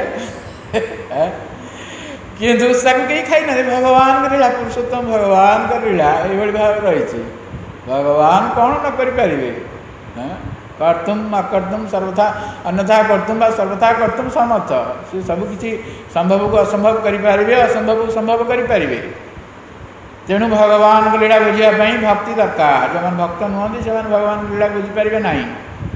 କିନ୍ତୁ ତାକୁ କେହି ଖାଇନାହାନ୍ତି। ଭଗବାନଙ୍କ ଲୀଳା, ପୁରୁଷୋତ୍ତମ ଭଗବାନଙ୍କ ଲୀଳା ଏଇଭଳି ଭାବରେ ରହିଛି। ଭଗବାନ କ'ଣ ନ କରିପାରିବେ? କର୍ତ୍ତୁମ୍ ଅକର୍ତ୍ତୁମ୍ ସର୍ବଥା ଅନ୍ୟଥା କର୍ତ୍ତୁମ୍ ବା ସର୍ବଥା କର୍ତ୍ତୁମ୍ ସମର୍ଥ। ସେ ସବୁକିଛି ସମ୍ଭବକୁ ଅସମ୍ଭବ କରିପାରିବେ, ଅସମ୍ଭବକୁ ସମ୍ଭବ କରିପାରିବେ। ତେଣୁ ଭଗବାନଙ୍କ ଲୀଳା ବୁଝିବା ପାଇଁ ଭକ୍ତି ଦରକାର। ଯେଉଁମାନେ ଭକ୍ତ ନୁହନ୍ତି ସେମାନେ ଭଗବାନଙ୍କ ଲୀଳା ବୁଝିପାରିବେ ନାହିଁ।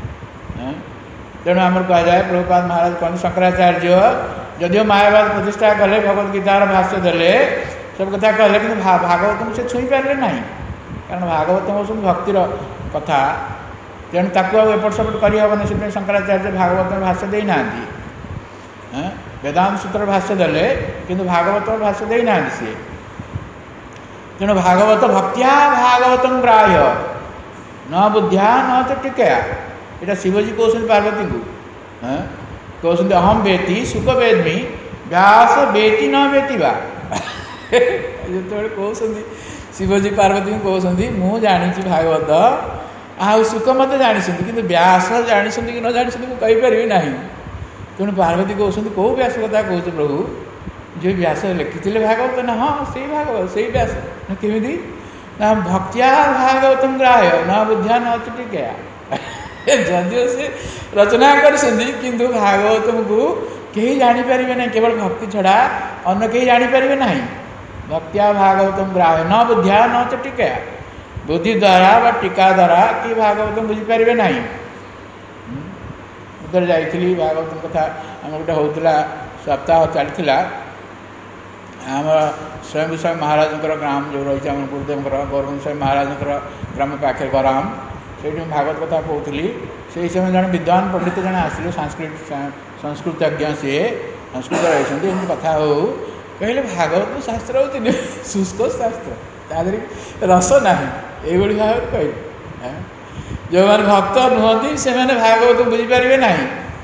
ତେଣୁ ଆମର କୁହାଯାଏ, ପ୍ରଭୁପାଦ ମହାରାଜ କହନ୍ତି, ଶଙ୍କରାଚାର୍ଯ୍ୟ ଯଦିଓ ମାୟାବାଦ ପ୍ରତିଷ୍ଠା କଲେ, ଭଗବତ ଗୀତାର ଭାଷ୍ୟ ଦେଲେ, ସବୁ କଥା କହିଲେ, କିନ୍ତୁ ଭାଗବତଙ୍କୁ ସେ ଛୁଇଁ ପାରିଲେ ନାହିଁ। କାରଣ ଭାଗବତ ହେଉଛନ୍ତି ଭକ୍ତିର କଥା। ତେଣୁ ତାକୁ ଆଉ ଏପଟ ସେପଟ କରିହେବନି। ସେଥିପାଇଁ ଶଙ୍କରାଚାର୍ଯ୍ୟ ଭାଗବତର ଭାଷ୍ୟ ଦେଇନାହାନ୍ତି। ବେଦାନ୍ତ ସୂତ୍ରର ଭାଷ୍ୟ ଦେଲେ, କିନ୍ତୁ ଭାଗବତର ଭାଷ୍ୟ ଦେଇନାହାନ୍ତି ସିଏ। ତେଣୁ ଭାଗବତ ଭକ୍ତ୍ୟା ଭାଗବତଂ ଗ୍ରାହ୍ୟ ନ ବୁଦ୍ଧ୍ୟା ନ ଚ ଟିକୟା। ଏଇଟା ଶିବଜୀ କହୁଛନ୍ତି ପାର୍ବତୀଙ୍କୁ। କହୁଛନ୍ତି ଅହମ୍ ବେତି ସୁଖ ବେଦ୍ମି ବ୍ୟାସ ବେତି ନ ବେତିବା। ଯେତେବେଳେ କହୁଛନ୍ତି ଶିବଜୀ ପାର୍ବତୀଙ୍କୁ କହୁଛନ୍ତି, ମୁଁ ଜାଣିଛି ଭାଗବତ, ଆଉ ସୁଖ ମଧ୍ୟ ଜାଣିଛନ୍ତି, କିନ୍ତୁ ବ୍ୟାସ ଜାଣିଛନ୍ତି କି ନ ଜାଣିଛନ୍ତି ମୁଁ କହିପାରିବି ନାହିଁ। ତେଣୁ ପାର୍ବତୀ କହୁଛନ୍ତି, କେଉଁ ବ୍ୟାସ କଥା କହୁଛ ପ୍ରଭୁ? ଯେ ବ୍ୟାସ ଲେଖିଥିଲେ ଭାଗବତ? ନା ହଁ, ସେଇ ଭାଗବତ, ସେଇ ବ୍ୟାସ। କେମିତି ନା ଭକ୍ତ୍ୟା ଭାଗବତଂ ଗ୍ରାହ୍ୟ ନ ବୁଦ୍ଧ୍ୟା ନ ଚ ଟିକୟା। ଯଦିଓ ସେ ରଚନା କରିଛନ୍ତି, କିନ୍ତୁ ଭାଗବତଙ୍କୁ କେହି ଜାଣିପାରିବେ ନାହିଁ, କେବଳ ଭକ୍ତି ଛଡ଼ା ଅନ୍ୟ କେହି ଜାଣିପାରିବେ ନାହିଁ। ଭକ୍ତ୍ୟା ଭାଗବତଂ ଗ୍ରାହ୍ୟ ନ ବୁଦ୍ଧ୍ୟା ନ ଚ ଟିକୟା। ବୁଦ୍ଧି ଦ୍ୱାରା ବା ଟୀକା ଦ୍ୱାରା କି ଭାଗବତ ବୁଝିପାରିବେ ନାହିଁ। ମୁଁ ଥରେ ଯାଇଥିଲି, ଭାଗବତ କଥା ଆମର ଗୋଟେ ହେଉଥିଲା, ସପ୍ତାହ ଚାଲିଥିଲା। ଆମର ସ୍ୱୟଂ ବିଷୟ ମହାରାଜଙ୍କର ଗ୍ରାମ ଯେଉଁ ରହିଛି, ଆମର ଗୁରୁଦେବଙ୍କର ଗୌରବଙ୍କ ସ୍ୱାମୀ ମହାରାଜଙ୍କର ଗ୍ରାମ ପାଖରେ ଗରାମ, ସେଇଠି ମୁଁ ଭାଗବତ କଥା କହୁଥିଲି। ସେହି ସମୟରେ ଜଣେ ବିଦ୍ୱାନ ପଣ୍ଡିତ ଜଣେ ଆସିଲେ, ସଂସ୍କୃତ ସଂସ୍କୃତଜ୍ଞ ସିଏ। संस्कृत रही कथा हो कहले भागवत शास्त्र हूँ शुष्क शास्त्र तादरी रस ना ये भाव कहले जो मैंने भक्त नुहति से मैंने भागवत बुझीपारे ना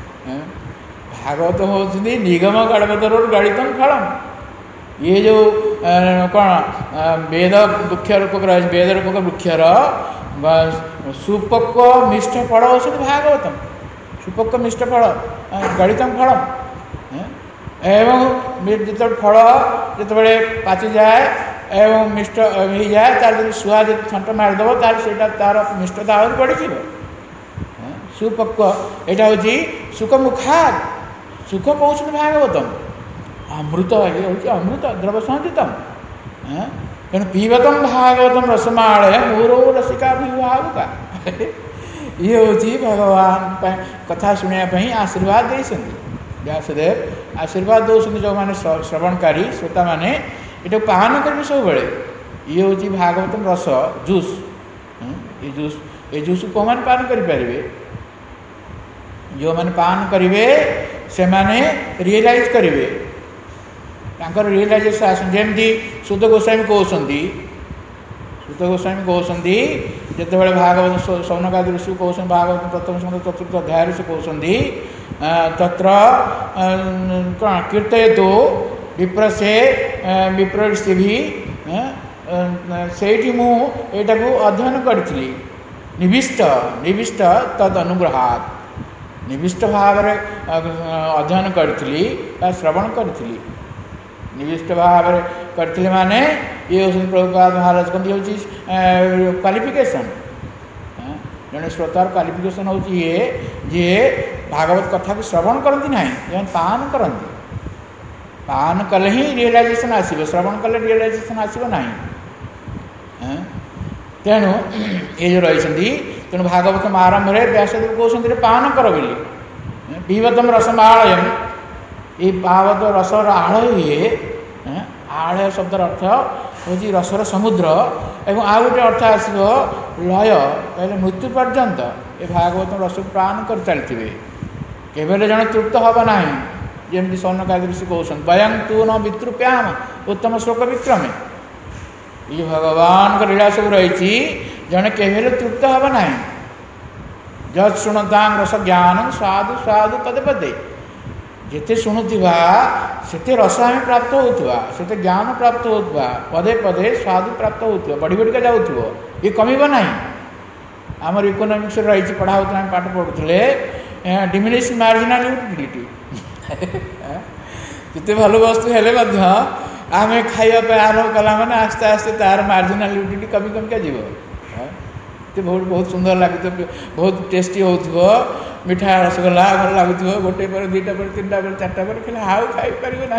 भागवत हूँ निगम गणपतर गणितम फलम ये जो कौन वेद वृक्ष रूपक रही वेद रूपक वृक्षर सुपक्व मिष्ट फल हो भागवतम सुपक्व मिष्ट फल गणितम फलम एवं जो फल जो पाचि जाए एवं मिष्ट हो जाए तार जो शुआ जो छंट मारिदेव तार से तार मिष्टता आहुरी बढ़ी सुपक्व यहाँ हूँ सुख मुखाद सुख कौन भागवतम अमृत ये हूँ अमृत द्रव संहितम तेणु पीबतम भागवतम रसमालय मोरो रसिका भावुका ये हूँ भगवान कथा शुणापी आशीर्वाद देते व्यासदेव आशीर्वाद दौरान जो मैंने श्रवणकारी श्रोता मैंने ये पान करेंगे सब बेले ये हूँ भागवतम रस जूस ये जूस ये जूस कौ मैंने पान करें जो मैंने पान करेंगे से मैंने रियलाइज करेंगे रियलाइजेसन आस जमी सुध गोस्वामी कहते सुध गोस्वामी कहते जिते बड़े भागवत सौनकादि ऋषि कहते भागवत प्रथम स्कंद चतुर्थ अध्याय से कहते तत्र कौन कीर्तयतु विप्रसे विप्र ऋषि भी से मुझा अध्ययन करी निविष्ट निविष्ट तद अनुग्रहात निविष्ट भाव अध्ययन करी श्रवण करी निविष्ट भाव करते माने ये प्रभुपाद महाराज कहते हूँ क्वालिफिकेशन जड़े श्रोतार क्वालिफिकेशन हूँ ये जी भागवत कथा को श्रवण करती ना पान करती पान कले ही रियलाइजेसन आसो श्रवण कले रियलाइजेसन आसो ना तेणु ये जो रही तेणु भागवत आरंभ में व्यासदेव कहते पान कर बोली पीबतम रसमालयम ये भागवत रसर आड़ हुए आड़ शब्दर अर्थ हूँ रसर समुद्र एवं आ गए अर्थ आसो लय कहले मृत्यु पर्यंत ये भागवत रस को पान कर चलते केवल जन तृप्त हम ना जमी सौनकादि ऋषि कहते वयं तू न वितृप्याम उत्तम श्लोक विक्रमे ये भगवान का लीला सब रही जड़े केवल तृप्त हम ना जत शुणतां रस ज्ञान स्वादु स्वादु पदे पदे जिते शुणुवा से रस आम प्राप्त होता से ज्ञान प्राप्त होता पदे पदे स्वादु प्राप्त होता बढ़ी बढ़िका जाऊँ ये कमिब ना आमर इकोनोमिक्स रही पढ़ा होता आम पाठ पढ़ुले डिमिनिशिंग मार्जिनल यूटिलिटी जिते भल वस्तु हेले आम खाइबा आरंभ कला मैंने आस्ते आस्ते तार मार्जिनल यूटिलिटी कमी कमिका जीव बहुत बहुत सुंदर लगे बहुत टेस्टी हो मिठा रसगोल्ला भल लगुव गोटे पर दुईटा पर तीन पर चार्टा पर खेल आउ खाईपर ना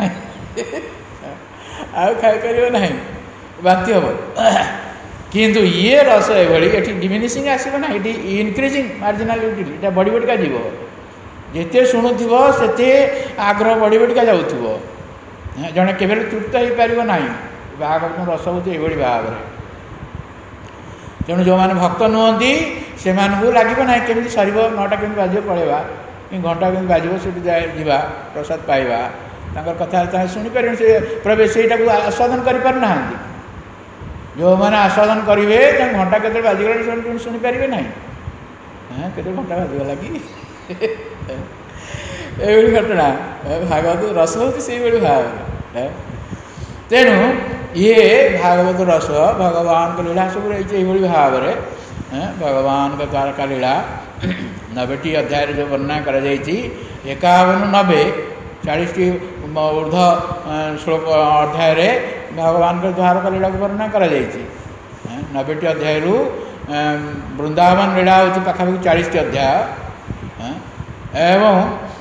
आउ खाईपर ना बांति हम किंतु ये रस ये डिमिनिशिंग आसो ना ये इनक्रिजिंग मार्जिनल यूटिलिटी ये बढ़ी बढ़िका जीव जिते शुणुव से आग्रह बढ़ी बढ़िका जाऊँ जड़े केवल तृप्त हो पार ना भागवत रस हूँ ये भाव में तेणु जो मैंने भक्त नुहति से लगे ना केमी सर नौटा केमी बाज पलैवा कि घंटा केमी बाज से जा प्रसाद पाइबा कथा शुणिपारे से प्रवेश से आस्वादन करना जो मैंने आस्वादन करेंगे घंटा के बाजिगला से शुणिपारे ना के घंटा बाजगला कि ये घटना भागवत रस हूँ से भाव तेणु ये भागवत रस भगवान का लीला सब रही है भाव में भगवान का द्वारका लीला नबेटी अध्याय जो वर्णना कर एकावन नबे चालीस टी ऊर्ध श्लोक अध्याय भगवान का द्वारका लीला को वर्णना कर नबेटी अध्याय वृंदावन लीला हूँ पाखापाखि चालीस टी अध्याय एवं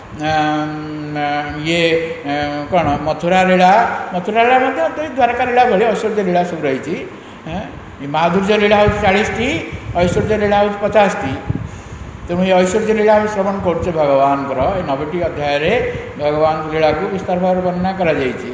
ये कौन मथुरा लीला मथुरा लीला द्वारका लीला भाई ऐश्वर्य लीला सब रही माधुर्य लीला हूँ चालीस टी ऐश्वर्य लीला हूँ पचास टी तेणु ये ऐश्वर्य लीला हम श्रवण करते भगवान नबेटी अध्याय भगवान लीला को विस्तार भाव वर्णना कर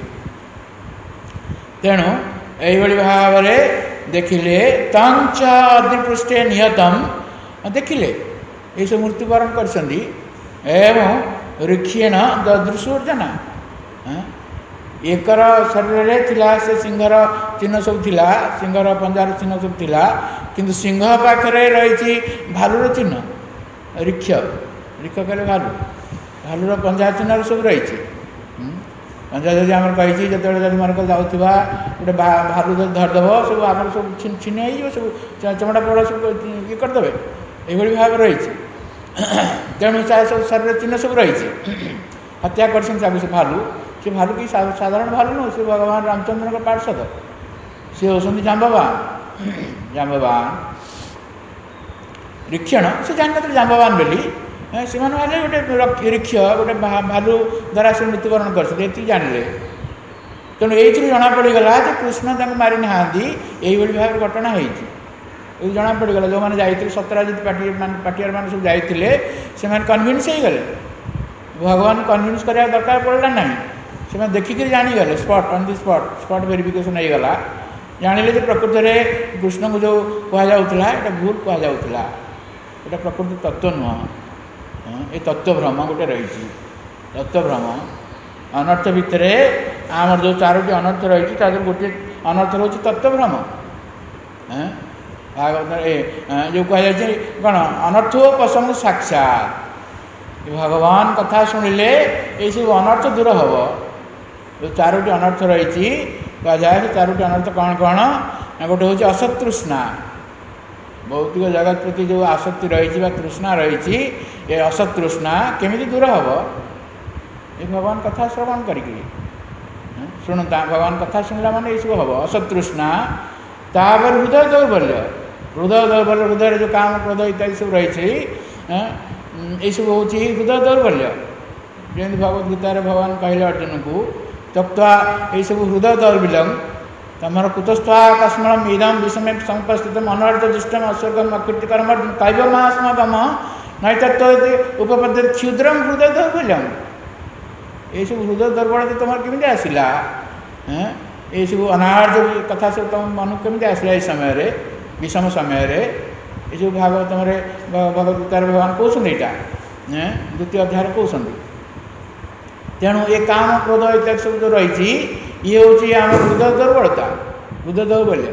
तेणु यही भाव में देखिले तंच अग्निपृष्ठे नियतम देखिले ये सब मृत्युवरण कर एवं ऋक्षेण ददृशोर्जना एकर शरीर थिला से सिंहर चिन्ह सब थिला सिंहर पंजार चिन्ह सब थिला किंतु सिंह पाखरे रही भालुर चिन्ह रिक्ष रिक्ष कहले भालू भालुर पंजा चिन्ह सब रही पंजा जदि आम कही जो जदि मन जाऊा गोटे भालू जब धरदेव सब आम सब छिन्न हो सब चमड़ा पड़ा सब ये करदे ये भाव रही तेणु सब शरीर चिन्ह सब रही हत्या कर भालू से भालू कि साधारण भालू नुह से भगवान रामचंद्र पार्षद सी होती जाम्बवान जाम्बवान रीक्षण से जान जाम्बवान बोली से गोटे रीक्ष गोटे भालू द्वारा से मृत्युवरण करते जानले तेणु ये जना पड़गला कृष्ण मारी ना यही भाव घटना होती जना पड़गला जो मैंने जाते सत्यराजित पाटी पाटियार मान सब जाते से कन्विन्स हो गले भगवान कन्विन्स करने दरकार पड़ा ना से देखिक जानीगले spot on the spot spot verification हो गला जानिले जे प्रकृत में कृष्ण को जो कहुला ये भूल कहुला ये प्रकृति तत्व नुह ये तत्वभ्रम गोटे रही तत्वभ्रम अनर्थ भितर आम जो चारोटी अनर्थ रही गोटे अनर्थ हूँ तत्वभ्रम जो कह कौन अनर्थ हो पसंद साक्षात भगवान कथा शुणिले ये सब अनर्थ दूर हम जो चारोटी अनर्थ रही कहुए चारोटी अनर्थ कौन कौन गोटे हूँ असतृष्णा भौतिक जगत प्रति जो आसक्ति रही तृष्णा रही ये असतृष्णा केमी दूर हम ये भगवान कथा श्रवण करके शुणुता भगवान कथा शुणला माने ये सब हम असतृष्णा तापर हृदय दौर्बल्य हृदय दौर्बल्य हृदय जो काम क्रोध इत्यादि सब रही ये सब हूँ हृदय दौर्बल्य जमी भगवद गीतार भगवान कहले अर्जुन को त्यक्ता ये सब हृदय दौर्बल्यम तमर कुतस्वा कस्मम इदम विषमे संपस्थित अनर्थ दुष्टम अस्वर्गम अकृतिकर्म कैवमास्मगम नैतत्व उपपद्य क्षुद्रम हृदय दौर्बल्यम ये सब हृदय दुर्बल तुम केमी आसला ये सब अनार्थ कथा सब तुम मन केमी आसला ये समय विषम समय ये सब भागवत भगवद गीतार भगवान कहते यहाँ द्वितीय अध्याय कहते तेणु ये काम क्रोध इत्यादि सब जो रही ये हूँ आम हृदय दुर्बलता हृदय दौर्बल्य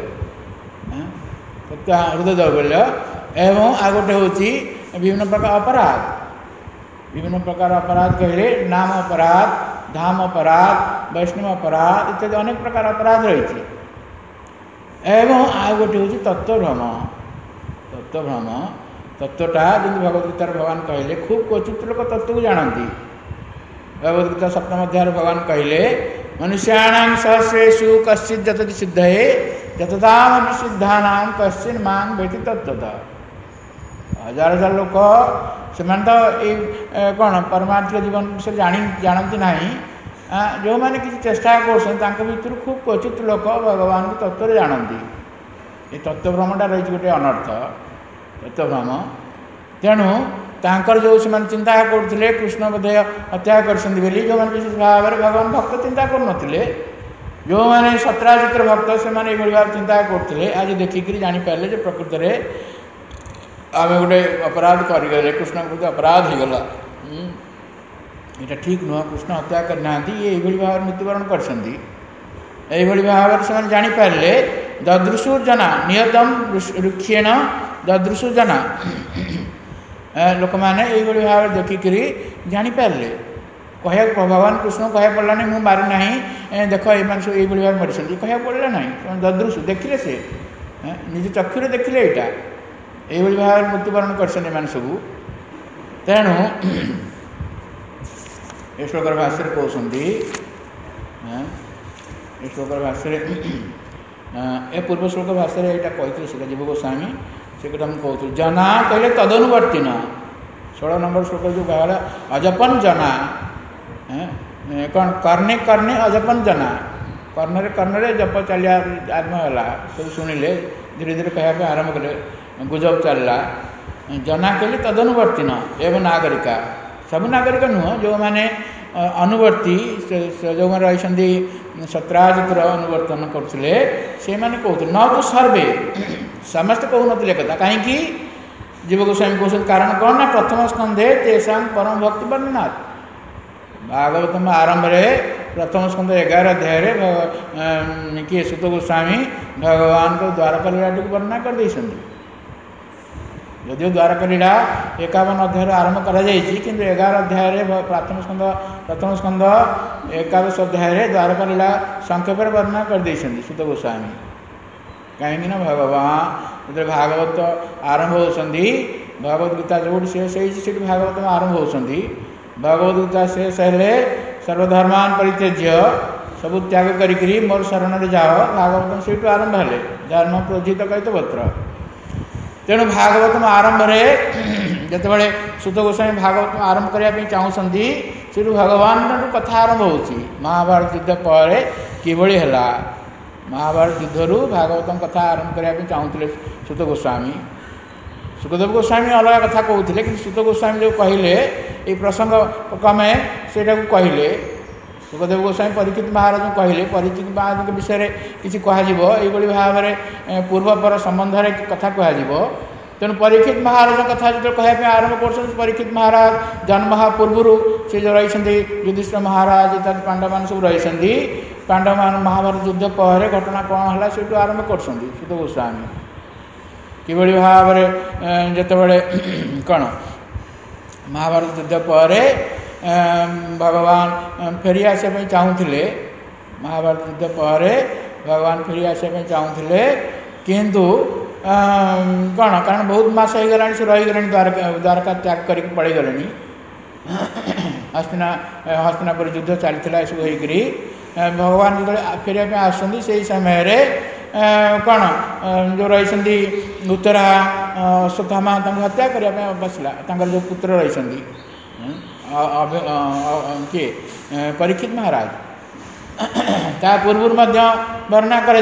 हृदय दौर्बल्य एवं आ गोटे हूँ विभिन्न प्रकार अपराध विभिन्न प्रकार अपराध कहले नाम अपराध धाम अपराध वैष्णव अपराध इत्यादि अनेक प्रकार अपराध रही एवं आ गोटे हूँ तत्वभ्रम तत्वभ्रम तत्वटा जमी भगवद गीतार भगवान कहले खूब क्वचित लोक तत्व को जानती भगवद गीता सप्तम अध्याय भगवान कहले मनुष्याणां सहस्रेषु कश्चित् जतति सिद्धये जततामपि सिद्धानां कश्चिन् मां वेति तत्त्वतः हजार हजार लोक से कौन परमार्थिक जीवन विषय जानी जानती ना जो मैंने किसी चेष्टा कर खूब क्वचित लोक भगवान को तत्व जानती ये तत्वभ्रमटा रही गोटे अनर्थ तत्वभ्रम तेणु तांकर जो से चिंता करते कृष्ण बोधे हत्या कर जो मैंने विशेष भाव में भगवान भक्त चिंता कर जो मैंने सत्राजित भक्त से भाव चिंता करते आज देखिक जापारे जो प्रकृत में आम गोटे अपराध करगले कृष्ण प्रति अपराध हो गला यहाँ ठीक नुह कृष्ण हत्या करना ये भाव मृत्युवरण कर भाव से जापारे ददृशु जना नियतम रुक्षेण ददृशु जना लोक मैंने ये भाव देखिक जापारे कह भगवान कृष्ण कह पड़ा नहीं मुझे मारी ना देख ये सब ये भाव मरी कह पड़ा ना ददृशु देखिले से निज चक्षुरे देखिले यहाँ ये भाव मृत्युवरण कर सब तेणु ये श्लोकर भाष्य कहते ये श्लोकर भाष्य ए पूर्व श्लोक भाष्य यहाँ कहते सीधा जीव गोस्वामी से कथा मुझे कहूँ जना कहले तदनुवर्ती न षोलह नंबर श्लोक जो कहला अजपन जना कौन कर्णे कर्णे अजपन जना कर्णरे कर्णरे जप चलिया आरम्भ है सब शुणिले धीरे धीरे कहवाई आरम्भ कले गुजब चलला जना कहले तदनुवर्ती न एवं नागरिका सब नागरिक नुह जो मैंने अनुवर्ती जो मैंने रही सत्राजित अनुवर्तन करते से मैंने कहते न तो सर्वे समस्त कहते कथा कहीं जीव गोस्वामी कहते कारण कौन ना प्रथम स्कंधे तेषा परम भक्ति वर्णनाथ भागवत आरंभ प्रथम स्कंद एगार अध्याय किए सुत गोस्वामी भगवान को द्वारका लीला टी वर्णना कर देइछन्ति। यदि द्वारका लीला एकावन अध्याय आरंभ करा जाइछि किंतु एगार अध्याय प्रथम स्कंद प्रथम स्कंद एकादश अध्याय द्वारका लीला संक्षेप वर्णना कर देइछन्ति सुत गोस्वामी। कहीं भगवान जो भागवत आरंभ होती भगवद गीता जो शेष होती भागवत आरंभ होती भगवद गीता शेष हेले सर्वधर्मान परित्यज्य सब त्याग करी मोर शरण जाओ भागवत से आरंभ हेले धर्म प्रोजित कहित पत्र। तेणु भागवत आरंभ जिते सुत गोस्वामी भागवत आरंभ करने चाहूँगी से भगवान कथा आरंभ हो महाभारत युद्ध पर किभली है महाभारत युद्धरू भागवत कथा आरंभ करने चाहूँगे सुत गोस्वामी। सुखदेव गोस्वामी अलग कथा कहते कि सुत गोस्वामी जो कहले ये प्रसंग क्रमे से कहले सुखदेव गोस्वामी परीक्षित महाराज कहले परीक्षित महाराज विषय में किसी कह भाव में पूर्वपर संबंध कथा कह तेणु परीक्षित महाराज कथा जो कहने आरंभ कर परीक्षित महाराज जन्म पूर्व से जो रही युधिष्ठिर महाराज इत्यादि पांडव मान सब रही पांडव मान महाभारत युद्ध पर घटना कौन है से आरंभ कर सुत गोस्वामी किभली भाव में जितेबले कौन महाभारत युद्ध पर भगवान फेरी आसपा चाहूले महाभारत युद्ध पर भगवान फेरी आसपा चाहूले किंतु कौन कारण बहुत मास हो गला से रहीगले द्वारका द्वारका त्याग कर पड़े गले हस्तिना हस्तिनापुर युद्ध चलता सब होकरी भगवान जो फेर आस समय कौन जो रही उत्तरा अश्वत्थामा हत्या करने बसला जो पुत्र रही किए परीक्षित महाराज ता पूर्व वर्णना कर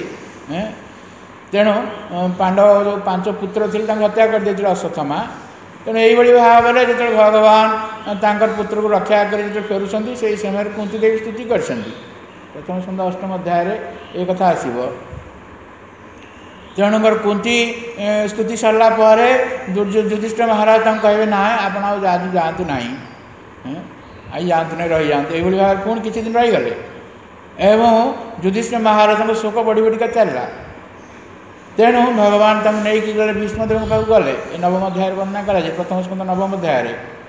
तेणु पांडव जो पांच पुत्र थे हत्या कर दे अश्वत्थामा तेणु यही भाव में जो भगवान तांकर पुत्र को रक्षा कर फेरुंट से समय कुंती देवी स्तुति कर प्रथम स्कंद अष्टम अध्याय ये कथा आसव तेणुकर कुंती स्तुति सरला युधिष्ठिर महाराज कहे ना आप आज जातु ना आई जातु नहीं रही जाते ये भाव पुणी किसी दिन रहीगले एवं युधिष्ठिर महाराज शोक बढ़ी बढ़िका चलला तेणु भगवान तक नहीं गले भीष्मदेव पाक गले नवम अध्याय वर्णना कराए प्रथम स्कंद नवम अध्याय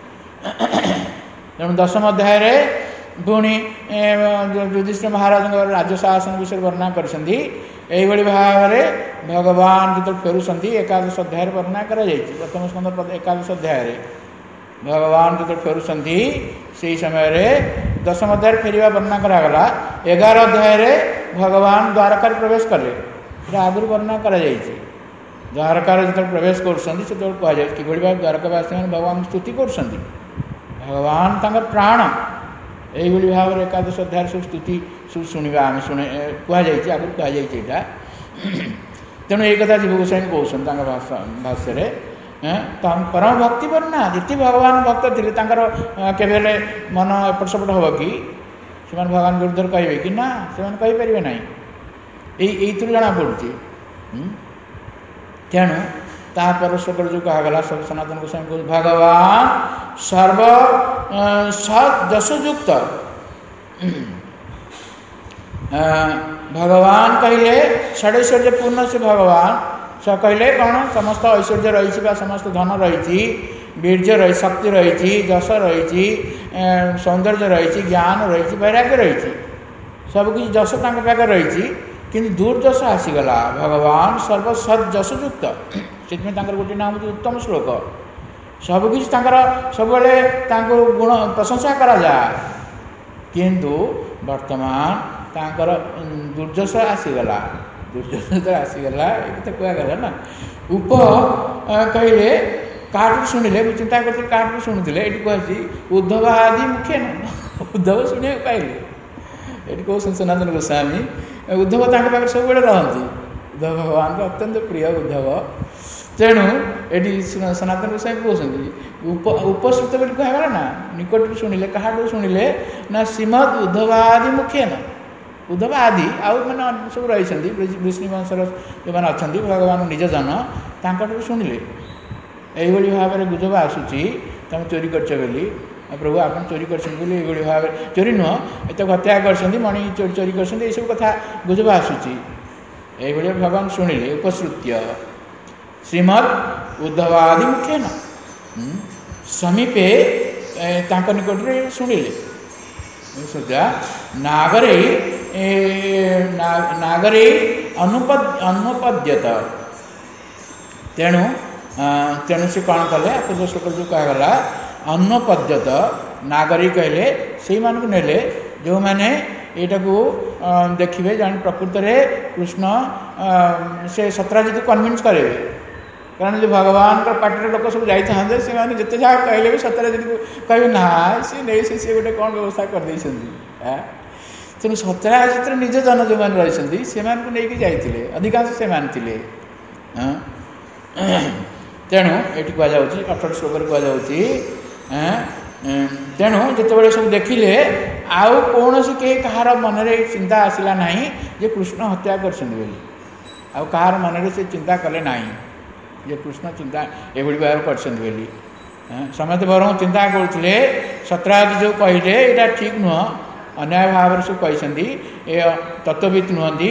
तेणु दशम अध्याय पुणी युधिष्ठिर महाराज राज्य शासन विषय वर्णना कर भाव में भगवान जो फेरुंट एकादश अध्याय वर्णना कर प्रथम स्कंद एकादश अध्याय भगवान जो फेरुंट से समय दशम अध्याय फेरवा वर्णना करागला एगार अध्याय भगवान द्वारका प्रवेश कले आगुरी वर्णना कर द्वारकार जो प्रवेश कर कि द्वारकावासी भगवान स्तुति कर भगवान तक प्राण यही भाव में एकादश अध्याय सब स्तुति सब शुणा आम शुणे कहुई आगुरी कहुईटा तेणु एक कथा जीव गोस्वामी कहते भाष्य परम भक्ति वर्णना जिते भगवान भक्त थे के मन एपट सेपट हम कि भगवान विरुद्ध कहे कि ना से कहींपारे ना यही जना पड़ुची तेणु तापर श्लोक जो कहगला सब सनातन गोस्वामी कहते भगवान सर्व सत जसयुक्त भगवान कहले षडैश्वर्य पूर्ण से भगवान स कहले कौन समस्त ऐश्वर्य रही समस्त धन रही वीर्य रही शक्ति रही जस रही सौंदर्य रही ज्ञान रही वैराग्य रही सबकि जस पाखे रही किंतु दुर्दश आसीगला भगवान सर्व सत जसयुक्त से गोटे नाम हूँ उत्तम श्लोक सबकि सब गुण प्रशंसा करा जाए किंतु वर्तमान तांकर दुर्दशा आसीगला दुर्दशा आसीगला ये कहगला ना उप कहले काटू शुणिले चिंता करते काटू शुणुले ये कहे उद्धव आदि मुख्य न उद्धव शुणा पाइले ये कौन सनातन गोस्वामी उद्धव ताके सब रहती उद्धव भगवान को अत्यंत प्रिय उद्धव तेणु ये सनातन गोस्वामी कहते उप उपश्रुत बोली कहगला ना निकट शुणिले कहाटू शुणिले ना श्रीमद उद्धव आदि मुख्य न उद्धव आदि आउ मैंने सब रही विष्णु वंशर जो मैंने अच्छा भगवान निज जन ताकू शुणिले यही भाव में गुजब आसूची तुम चोरी कर प्रभु आप चोरी कर भाव चोरी नुह एत हत्या कर मणि चोरी चोरी कर सब कथा गुजब आसूची ये भगवान शुणिले उपसृत्य श्रीमद उद्धवादि मुख्य न समीपे निकट में शुणिले सुधा नागरे नागरे अनुपद अनुपद्यत तेणु तेणु से कौन कले पूर्व श्लोक जो कहगला अन्नपद्यत नागरी कहले से मानक नेले जो मैंने यहाँ को देखिए जान प्रकृत में कृष्ण से सत्राजित कन्विन्स करेंगे कारण जो भगवान का पार्टी लोक सब जाते से मैंने जिते जहाँ कहले भी सत्यराजित को कहे ना सी नहीं सी सी गोटे कौन व्यवस्था करदे तेणु सत्यराजित निज जन जो मैंने रही से नहीं जाते अधिकांश से थे तेणु ये कहुच्छी अठर श्लोक कहुच्छी तेणु जिते सब देखिले आउ कौन कहीं कहार मन में चिंता आसला ना जे कृष्ण हत्या कर कहार मन में से चिंता कले ना जे कृष्ण चिंता ये भाव कर समस्त बर चिंता करते सत्यराज जो कहले यहाँ ठीक नुह अन्याय भाव सब कहते तत्वविद नुहति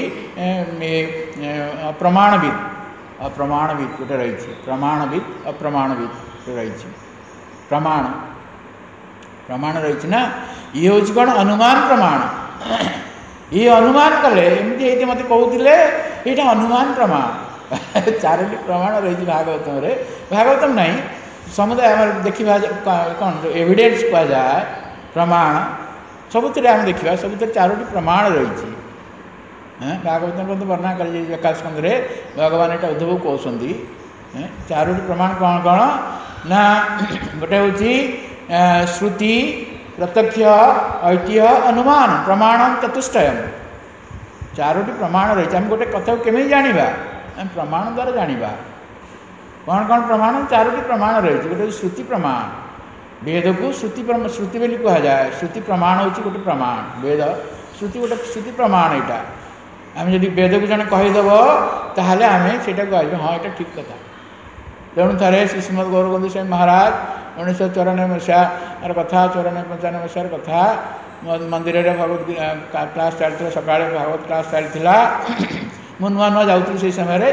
प्रमाणविद अप्रमाणविद गोटे रही प्रमाणविद अप्रमाणविद रही प्रमाण प्रमाण रही ना ये हूँ कौन अनुमान प्रमाण ये अनुमान कले एमती मत कहते यहाँ अनुमान प्रमाण चारोटी प्रमाण रही भागवतम रे भागवतम नहीं समुदाय आम देखा कौन जो एविडेंस कह जाए प्रमाण सबुत आम देखा सबुत चारोटी प्रमाण रही भागवत तो वर्णना कर एकास्कंद भगवान यहाँ उद्धव कहते चारोटी प्रमाण कौन कौन ना गोटे हूँ श्रुति प्रत्यक्ष ऐतिह्य अनुमान प्रमाण चतुष्टयम चारोटी प्रमाण रही आम गोटे कथा केमी जाना आम प्रमाण द्वारा जाना कौन कौन प्रमाण चारोटी प्रमाण रही गोटे श्रुति प्रमाण वेद को श्रुति श्रुति बोली कह जाए श्रुति प्रमाण हूँ गोटे प्रमाण वेद श्रुति गोटे श्रुति प्रमाण यहाँ आम जब वेद को जन कहीदेव ताहले आम से कह हाँ यहाँ ठीक कथा तेणु थे श्री श्रीमद गौरगोविंद स्वामी महाराज उन्नीस चौरानवे मसीहार कथा चौरानवे पंचानवे मसीहार कथा मंदिर में भगवत क्लास चलता सका भागवत क्लास चलता मु नुआ नुआ जाऊँ से समय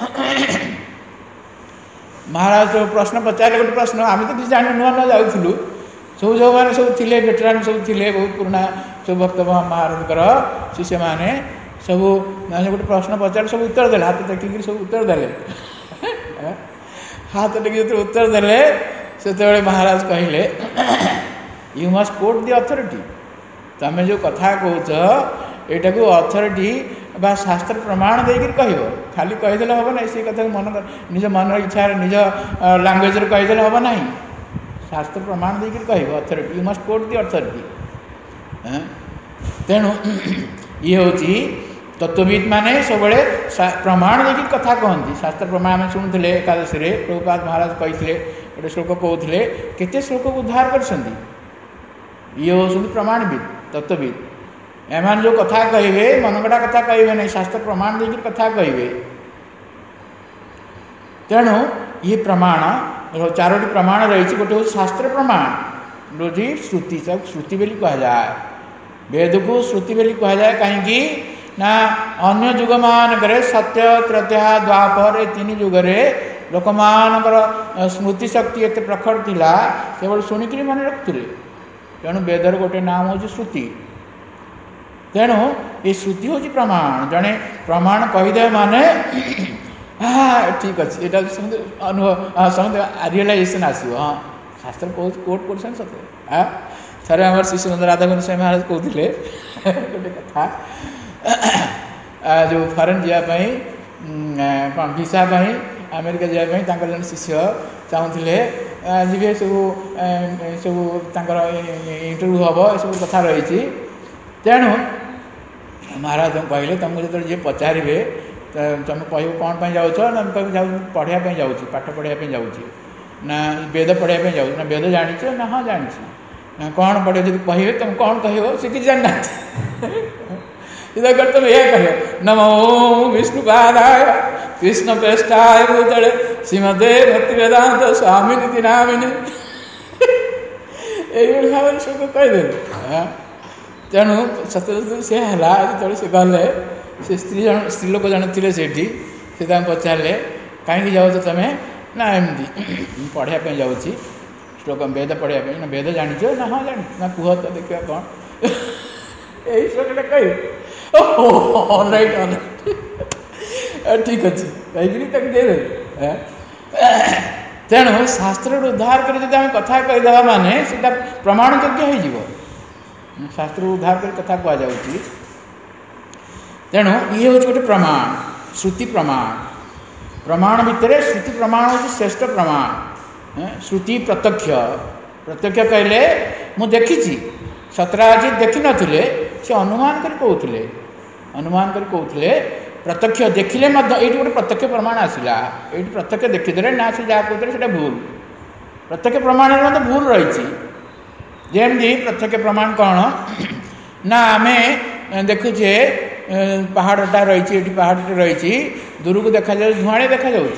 महाराज जो प्रश्न पचारे गोटे प्रश्न आम तो किसी जान नुआ नुआ जाऊँ सब जो मैंने सब थे वेटरान सब थे बहुत पुराना सब भक्त महाराज शिष्य मैंने सब गोटे प्रश्न पचारे सब उत्तर देले हाथ टेकिक सब उत्तर देले हाथ टेक उत्तर देले से महाराज कहले you must quote the authority तमें जो कथा कौच यहाँ को अथॉरिटी बा शास्त्र प्रमाण देकर कह खाली कहीदे हम ना से कथा मन निज मन इच्छा निज लांगुएज कहीदे हम ना शास्त्र प्रमाण देकर कह authority you must quote the authority तेणु ये हूँ तत्वविद माने सब प्रमाण देकर कथा कहती शास्त्र प्रमाण आम शुणुले एकादशी प्रभुपाद महाराज कहते गोटे श्लोक कहते केते श्लोक को उद्धार कर ये हूँ प्रमाणविद तत्वविद एमान जो कथा कहे मनगढ़ा कथा कहे नहीं शास्त्र प्रमाण देकर कथा कहे तेणु ये प्रमाण चारोटी प्रमाण रही गोटे हूँ शास्त्र प्रमाण रोजी श्रुति सब श्रुति बोली कह जाए वेद को श्रुति बोली कह जाए कहीं ना अन्य जुग मानक सत्य त्रेता द्वापर ए तीन जुगरे लोक मानकर स्मृति शक्ति एत प्रखर थिला केवल शुणिक मन रखुले तेणु वेदर गोटे नाम हूँ श्रुति तेणु ये श्रुति हूँ प्रमाण जड़े प्रमाण कहीदे माने हाँ ठीक अच्छे यहाँ समझे अनुभव हाँ समझे रियलाइजेसन आसो हाँ शास्त्र कोट कर सत हाँ थे आम शिशुनंद राधाकुंड स्वामी महाराज कहते गोटे कथा जो फरेन जावाई कौन भिसा अमेरिका जावाई जन शिष्य चाहूले जी सब सब इंटरव्यू हम ये सब कथा रही तेणु महाराज कहले तुमको जो जी पचारे तुम कह कौन पर जाऊँ ना कह जाऊँ पढ़ापी जाऊँ पाठ पढ़ापी जाऊँ ना वेद पढ़ापी जाऊँ ना वेद जानी ना हाँ जानी ना कौन पढ़े जो कहे तुम कौन कह सी कि जानना इधर तुम यह कहो नमो विष्णुपादाय कृष्ण प्रेष्ठाय भूतले श्रीमते भक्ति वेदांत स्वामी नामिने এইଭଳି ଭାବରେ ସବୁ କହିଦେଲେ। ତେଣୁ ସତ୍ୟବ୍ରତ ସେ ହେଲା ଯେତେବେଳେ ସେ ଗଲେ, ସେ ସ୍ତ୍ରୀ ଜଣ ସ୍ତ୍ରୀ ଲୋକ ଜଣେ ଥିଲେ ସେଇଠି, ସେ ତାଙ୍କୁ ପଚାରିଲେ କାହିଁକି ଯାଉଛ ତମେ? ନା ଏମିତି ମୁଁ ପଢ଼ିବା ପାଇଁ ଯାଉଛି, ଶ୍ଲୋକ ବେଦ ପଢ଼ିବା ପାଇଁ। ନା ବେଦ ଜାଣିଛ? ନା ହଁ ଜାଣିଛି। ନା କୁହ ତ ଦେଖିବା କ'ଣ ଏଇ ଶ୍ଲୋକଟା କହିବେ। ଓ ରାଇଟ୍ ରାଇଟ୍ ଠିକ୍ ଅଛି କହିକିରି ତାକୁ ଦେଇଦେବେ। ତେଣୁ ଶାସ୍ତ୍ରରୁ ଉଦ୍ଧାର କରି ଯଦି ଆମେ କଥା କହିଦେବା ମାନେ ସେଇଟା ପ୍ରମାଣ ଯୋଗ୍ୟ ହେଇଯିବ। ଶାସ୍ତ୍ରରୁ ଉଦ୍ଧାର କରି କଥା କୁହାଯାଉଛି। ତେଣୁ ଇଏ ହେଉଛି ଗୋଟେ ପ୍ରମାଣ, ଶ୍ରୁତି ପ୍ରମାଣ। ପ୍ରମାଣ ଭିତରେ ଶ୍ରୁତି ପ୍ରମାଣ ହେଉଛି ଶ୍ରେଷ୍ଠ ପ୍ରମାଣ। ଶ୍ରୁତି ପ୍ରତ୍ୟକ୍ଷ। ପ୍ରତ୍ୟକ୍ଷ କହିଲେ ମୁଁ ଦେଖିଛି, ସତ୍ରାଜିତ ଦେଖିନଥିଲେ, ସେ ଅନୁମାନ କରି କହୁଥିଲେ। ଅନୁମାନ କରି କହୁଥିଲେ। ପ୍ରତ୍ୟକ୍ଷ ଦେଖିଲେ ମଧ୍ୟ ଏଇଠି ଗୋଟେ ପ୍ରତ୍ୟକ୍ଷ ପ୍ରମାଣ ଆସିଲା। ଏଇଠି ପ୍ରତ୍ୟକ୍ଷ ଦେଖିଦେଲେ ନା ସେ ଯାହା କହୁଥିଲେ ସେଇଟା ଭୁଲ। ପ୍ରତ୍ୟକ୍ଷ ପ୍ରମାଣରେ ମଧ୍ୟ ଭୁଲ ରହିଛି। ଯେମିତି ପ୍ରତ୍ୟକ୍ଷ ପ୍ରମାଣ କ'ଣ ନା ଆମେ ଦେଖୁଛେ ପାହାଡ଼ଟା ରହିଛି, ଏଠି ପାହାଡ଼ଟେ ରହିଛି, ଦୂରକୁ ଦେଖାଯାଉଛି ଧୂଆଁଳିଆ ଦେଖାଯାଉଛି।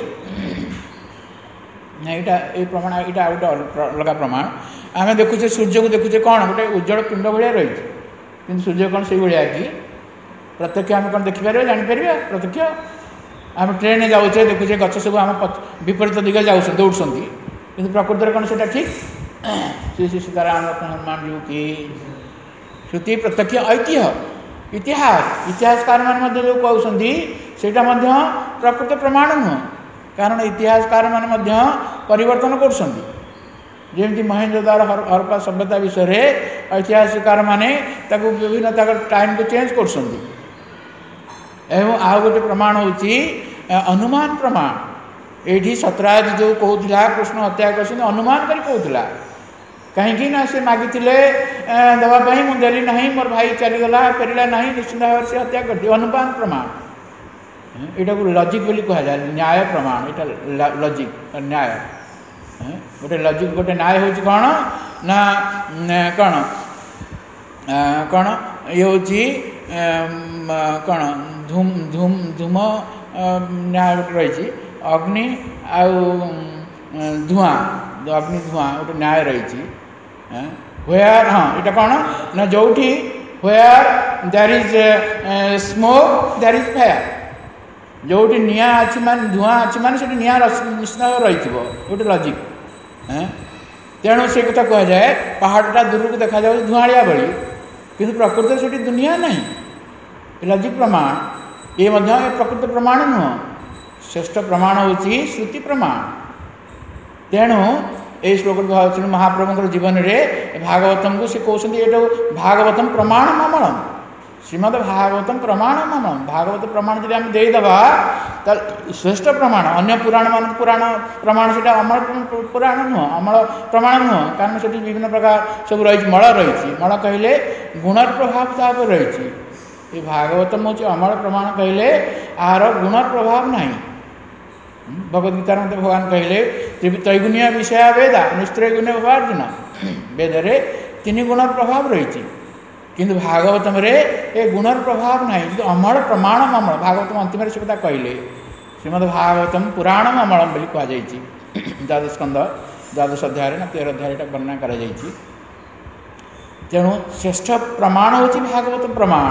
ଏଇଟା ଏଇ ପ୍ରମାଣ, ଏଇଟା ଆଉ ଗୋଟେ ଅଲଗା ପ୍ରମାଣ। ଆମେ ଦେଖୁଛେ ସୂର୍ଯ୍ୟକୁ ଦେଖୁଛେ କ'ଣ ଗୋଟେ ଉଜ୍ଜଳ ପିଣ୍ଡ ଭଳିଆ ରହିଛି, କିନ୍ତୁ ସୂର୍ଯ୍ୟ କ'ଣ ସେଇଭଳିଆ କି? ପ୍ରତ୍ୟକ୍ଷ ଆମେ କ'ଣ ଦେଖିପାରିବା, ଜାଣିପାରିବା? ପ୍ରତ୍ୟକ୍ଷ ଆମେ ଟ୍ରେନରେ ଯାଉଛେ, ଦେଖୁଛେ ଗଛ ସବୁ ଆମ ବିପରୀତ ଦିଗରେ ଯାଉଛନ୍ତି, ଦୌଡ଼ୁଛନ୍ତି, କିନ୍ତୁ ପ୍ରକୃତରେ କ'ଣ ସେଇଟା ଠିକ୍? ଶ୍ରୀ ଶ୍ରୀ ସୀତାରାମ ହନୁମାନ ଯିବୁ କି? ଶ୍ରୁତି ପ୍ରତ୍ୟକ୍ଷ ଐତିହ୍ୟ ଇତିହାସ, ଇତିହାସକାରମାନେ ମଧ୍ୟ ଯେଉଁ କହୁଛନ୍ତି ସେଇଟା ମଧ୍ୟ ପ୍ରକୃତ ପ୍ରମାଣ ନୁହଁ। କାରଣ ଇତିହାସକାରମାନେ ମଧ୍ୟ ପରିବର୍ତ୍ତନ କରୁଛନ୍ତି। ଯେମିତି ମହେଞ୍ଜୋଦାର ହରପ୍ପା ସଭ୍ୟତା ବିଷୟରେ ଐତିହାସିକାରମାନେ ତାକୁ ବିଭିନ୍ନ ତାଙ୍କ ଟାଇମ୍କୁ ଚେଞ୍ଜ କରୁଛନ୍ତି। ଏବଂ ଆଉ ଗୋଟେ ପ୍ରମାଣ ହେଉଛି ଅନୁମାନ ପ୍ରମାଣ। ଏଇଠି ସତ୍ରାଜିତ ଯେଉଁ କହୁଥିଲା କୃଷ୍ଣ ହତ୍ୟା କରିଛନ୍ତି, ଅନୁମାନ କରି କହୁଥିଲା। କାହିଁକି ନା ସେ ମାଗିଥିଲେ ଦେବା ପାଇଁ, ମୁଁ ଦେଲି ନାହିଁ, ମୋର ଭାଇ ଚାଲିଗଲା, ଫେରିଲା ନାହିଁ, ନିଶ୍ଚିନ୍ତ ଭାବରେ ସେ ହତ୍ୟା କରିଛି। ଅନୁମାନ ପ୍ରମାଣ। ଏଇଟାକୁ ଲଜିକ୍ ବୋଲି କୁହାଯାଏ, ନ୍ୟାୟ ପ୍ରମାଣ। ଏଇଟା ଲଜିକ୍, ନ୍ୟାୟ। ଗୋଟେ ଲଜିକ୍, ଗୋଟେ ନ୍ୟାୟ ହେଉଛି କ'ଣ ନା କ'ଣ କ'ଣ ଇଏ ହେଉଛି କ'ଣ ଧୂମ ଧୂମ ଧୂମ ନ୍ୟାୟ ଗୋଟେ ରହିଛି, ଅଗ୍ନି ଆଉ ଧୂଆଁ, ଅଗ୍ନି ଧୂଆଁ ଗୋଟେ ନ୍ୟାୟ ରହିଛି। ହ୍ୱେୟାର, ହଁ ଏଇଟା କ'ଣ ନା ଯେଉଁଠି where there is smoke there is fire. ଯେଉଁଠି ନିଆଁ ଅଛି ମାନେ ଧୂଆଁ ଅଛି ମାନେ ସେଠି ନିଆଁ ନିଶ୍ଚିତ ଭାବରେ ରହିଥିବ, ଗୋଟେ ଲଜିକ୍। ତେଣୁ ସେ କଥା କୁହାଯାଏ ପାହାଡ଼ଟା ଦୂରକୁ ଦେଖାଯାଉଛି ଧୂଆଁଳିଆ ଭଳି, କିନ୍ତୁ ପ୍ରକୃତରେ ସେଠି ଦୁନିଆ ନାହିଁ। ଲଜିକ୍ ପ୍ରମାଣ। ଇଏ ମଧ୍ୟ ଏ ପ୍ରକୃତ ପ୍ରମାଣ ନୁହଁ। ଶ୍ରେଷ୍ଠ ପ୍ରମାଣ ହେଉଛି ଶ୍ରୁତି ପ୍ରମାଣ। ତେଣୁ ଏହି ଶ୍ଲୋକଟି ଭାବୁଛନ୍ତି ମହାପ୍ରଭୁଙ୍କର ଜୀବନରେ ଭାଗବତମକୁ ସେ କହୁଛନ୍ତି ଏଇଟା ଭାଗବତମ ପ୍ରମାଣ ମାମଳମ। ଶ୍ରୀମଦ ଭାଗବତମ ପ୍ରମାଣ ମାମଳମ। ଭାଗବତ ପ୍ରମାଣ ଯଦି ଆମେ ଦେଇଦେବା ତାହେଲେ ଶ୍ରେଷ୍ଠ ପ୍ରମାଣ। ଅନ୍ୟ ପୁରାଣ ମାନଙ୍କ ପୁରାଣ ପ୍ରମାଣ ସେଇଟା ଅମଳ ପୁରାଣ ନୁହଁ, ଅମଳ ପ୍ରମାଣ ନୁହଁ। କାରଣ ସେଠି ବିଭିନ୍ନ ପ୍ରକାର ସବୁ ରହିଛି, ମଳ ରହିଛି। ମଳ କହିଲେ ଗୁଣର ପ୍ରଭାବ ତା ଉପରେ ରହିଛି। ଏ ଭାଗବତମ ହେଉଛି ଅମଳ ପ୍ରମାଣ କହିଲେ ଏହାର ଗୁଣର ପ୍ରଭାବ ନାହିଁ। ଭଗବଦ୍ ଗୀତାର ମଧ୍ୟ ଭଗବାନ କହିଲେ ତ୍ରୈଗୁଣ୍ୟ ବିଷୟ ବେଦା ନିସ୍ତ୍ରୈଗୁଣ୍ୟ ଭବାର୍ଜୁନ। ବେଦରେ ତିନି ଗୁଣର ପ୍ରଭାବ ରହିଛି, କିନ୍ତୁ ଭାଗବତମରେ ଏ ଗୁଣର ପ୍ରଭାବ ନାହିଁ। କିନ୍ତୁ ଅମଳ ପ୍ରମାଣ ଅମଳ, ଭାଗବତମ ଅନ୍ତିମରେ ସେ କଥା କହିଲେ। ଶ୍ରୀମଦ ଭାଗବତମ ପୁରାଣ ଅମଳମ ବୋଲି କୁହାଯାଇଛି। ଦ୍ୱାଦଶ ସ୍କନ୍ଧ ଦ୍ୱାଦଶ ଅଧ୍ୟାୟରେ ନା ତେର ଅଧ୍ୟାୟରେ ଏଇଟା ବର୍ଣ୍ଣନା କରାଯାଇଛି। ତେଣୁ ଶ୍ରେଷ୍ଠ ପ୍ରମାଣ ହେଉଛି ଭାଗବତ ପ୍ରମାଣ।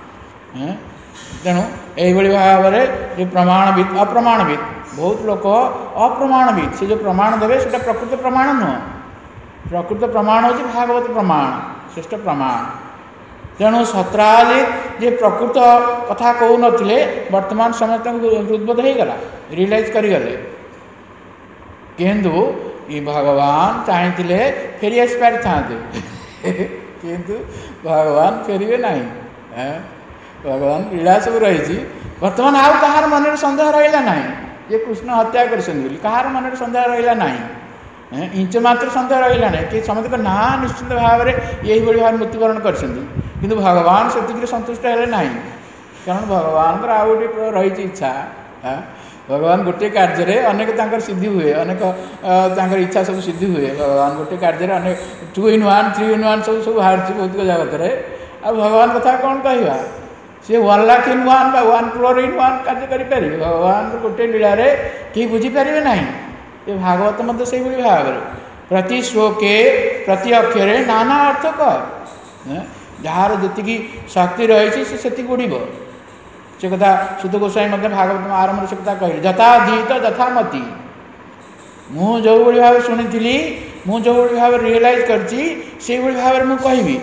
ତେଣୁ ଏଇଭଳି ଭାବରେ ଯେଉଁ ପ୍ରମାଣବିତ ଅପ୍ରମାଣବିତ, ବହୁତ ଲୋକ ଅପ୍ରମାଣବିତ, ସେ ଯେଉଁ ପ୍ରମାଣ ଦେବେ ସେଇଟା ପ୍ରକୃତ ପ୍ରମାଣ ନୁହଁ। ପ୍ରକୃତ ପ୍ରମାଣ ହେଉଛି ଭାଗବତ ପ୍ରମାଣ, ଶ୍ରେଷ୍ଠ ପ୍ରମାଣ। ତେଣୁ ସତ୍ରାଜିତ ଯେ ପ୍ରକୃତ କଥା କହୁନଥିଲେ, ବର୍ତ୍ତମାନ ସମସ୍ତଙ୍କୁ ହୃଦବୋଧ ହେଇଗଲା, ରିଏଲାଇଜ୍ କରିଗଲେ। କିନ୍ତୁ ଏ ଭଗବାନ ଚାହିଁଥିଲେ ଫେରି ଆସିପାରିଥାନ୍ତେ, କିନ୍ତୁ ଭଗବାନ ଫେରିବେ ନାହିଁ। ଭଗବାନ ଲୀଳା ସବୁ ରହିଛି। ବର୍ତ୍ତମାନ ଆଉ କାହାର ମନରେ ସନ୍ଦେହ ରହିଲା ନାହିଁ ଯେ କୃଷ୍ଣ ହତ୍ୟା କରିଛନ୍ତି ବୋଲି। କାହାର ମନରେ ସନ୍ଦେହ ରହିଲା ନାହିଁ, ଇଞ୍ଚ ମାତ୍ର ସନ୍ଦେହ ରହିଲା ନାହିଁ। କି ସମସ୍ତଙ୍କ ନାଁ ନିଶ୍ଚିତ ଭାବରେ ଏହିଭଳି ଭାବରେ ମୃତ୍ୟୁବରଣ କରିଛନ୍ତି, କିନ୍ତୁ ଭଗବାନ ସେତିକିରେ ସନ୍ତୁଷ୍ଟ ହେଲେ ନାହିଁ। କାରଣ ଭଗବାନଙ୍କର ଆଉ ଗୋଟେ ରହିଛି ଇଚ୍ଛା। ଭଗବାନ ଗୋଟିଏ କାର୍ଯ୍ୟରେ ଅନେକ ତାଙ୍କର ସିଦ୍ଧି ହୁଏ, ଅନେକ ତାଙ୍କର ଇଚ୍ଛା ସବୁ ସିଦ୍ଧି ହୁଏ। ଭଗବାନ ଗୋଟିଏ କାର୍ଯ୍ୟରେ ଅନେକ two in one three in one ସବୁ ସବୁ ବାହାରିଛି ଭୌତିକ ଜଗତରେ। ଆଉ ଭଗବାନ କଥା କ'ଣ କହିବା? ସେ ୱାନ୍ ଲାଖ୍ ଇନ୍ ୱାନ୍ ବା ୱାନ୍ କ୍ରୋର୍ ଇନ୍ ୱାନ୍ କାର୍ଯ୍ୟ କରିପାରିବେ। ଭଗବାନଙ୍କ ଗୋଟିଏ ଲୀଳାରେ କେହି ବୁଝିପାରିବେ ନାହିଁ। ଏ ଭାଗବତ ମଧ୍ୟ ସେଇଭଳି ଭାବରେ प्रति श्लोके प्रति अक्षरे नाना अर्थ कह जार जी शक्ति रही से उड़ से कथा सुत गोस्वामी भागवत आरंभ से कथा कह यथाधीत यथा मति मु जो भाव शुणी मु जो भाव रियलाइज कर भाव में कहबी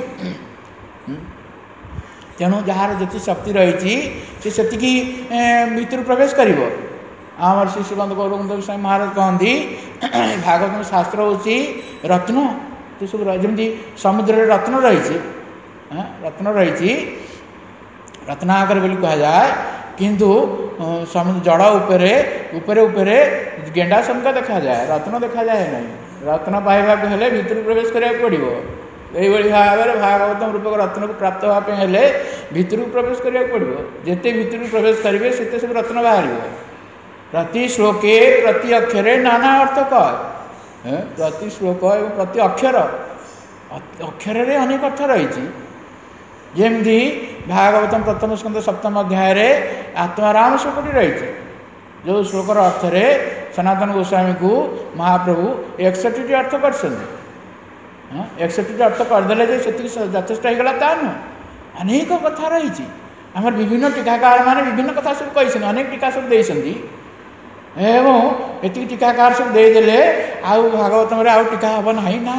तेणु जार जी शक्ति रही से भीतर प्रवेश कर आमर श्री श्रीमंत गौरवंद गोस्वामी महाराज कहती भागवत शास्त्र होची रत्न तो सब जमी समुद्र रत्न रही रत्न रही रत्नाकर बोली कह जाए किंतु समुद्र जड़ उपरे उपरे उपरे गेंडा शंका देखा जाए रत्न देखा जाए नहीं रत्न पाइबा हेले भीतर प्रवेश करा पड़ो यही भाव में भागवत रूपक रत्न को प्राप्त होगापे भीतर प्रवेश करा पड़ो जिते भीतर प्रवेश करेंगे से सब रत्न बाहर प्रति श्लोके प्रति अक्षरे नाना अर्थ कह प्रति श्लोक एवं प्रति अक्षर अक्षर अनेक अर्थ रही जमी भागवतम प्रथम स्कंद सप्तम अध्याय आत्माराम श्लोकटी रही जो श्लोकर अर्थ रे सनातन गोस्वामी को महाप्रभु एकसठी अर्थ कर एकसठी अर्थ करदे यथेष्ट होगा ता नुह अनेक कथा रही आम विभिन्न टीकाकार मैंने विभिन्न कथा सब कही अनेक टीका सब देती एवं ये टीकाकार सब देदेले आउ भागवत में आउ टीका हम ना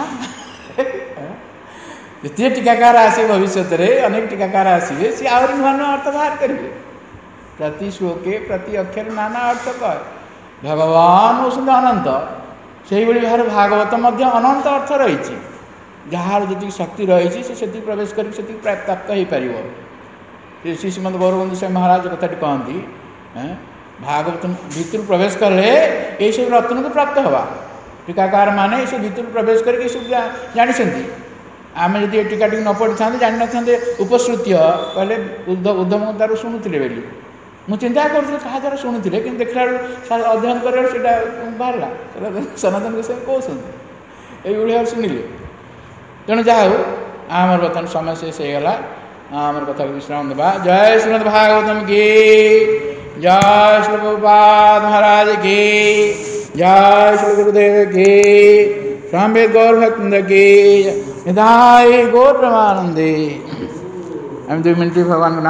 जिते टीकाकार आसे भविष्य में अनेक टीकाकार आसवे सी आहरी नुआ नुआ अर्थ बाहर करेंगे प्रति श्लोके प्रति अक्षर नाना अर्थ कह भगवान होती अनंत से भाव भागवत अनंत अर्थ रही जार जी शक्ति रही से प्रवेश कर प्राप्त हो पार श्री श्रीमंत गौरवंद गोस्वामी महाराज कथाटी कहती भागवत भीतर प्रवेश कले ये सब रत्न को प्राप्त हवा टीकाकार माने ये भीतर प्रवेश करके सब जानी आम जब ये टीका टी न पढ़ी था जान ना उपश्रुत्य कहले उद्धव तार शुणुले बोली मुझे चिंता करूँ क्या द्वारा शुणुले कि देखला अध्ययन कर बाहर सनातन गोस्वामी कहते ये शुणिले तेणु जहा हो आमर बर्तमान समय शेष होगा आमर कथा को विश्राम देवा जय श्रीमद् भागवतम की जय श्री प्रभुपाद महाराज की जय श्री गुरुदेव की स्वामी गौर भक्त की निधाय गौर प्रेमानंदे हम दो मिनट भगवान का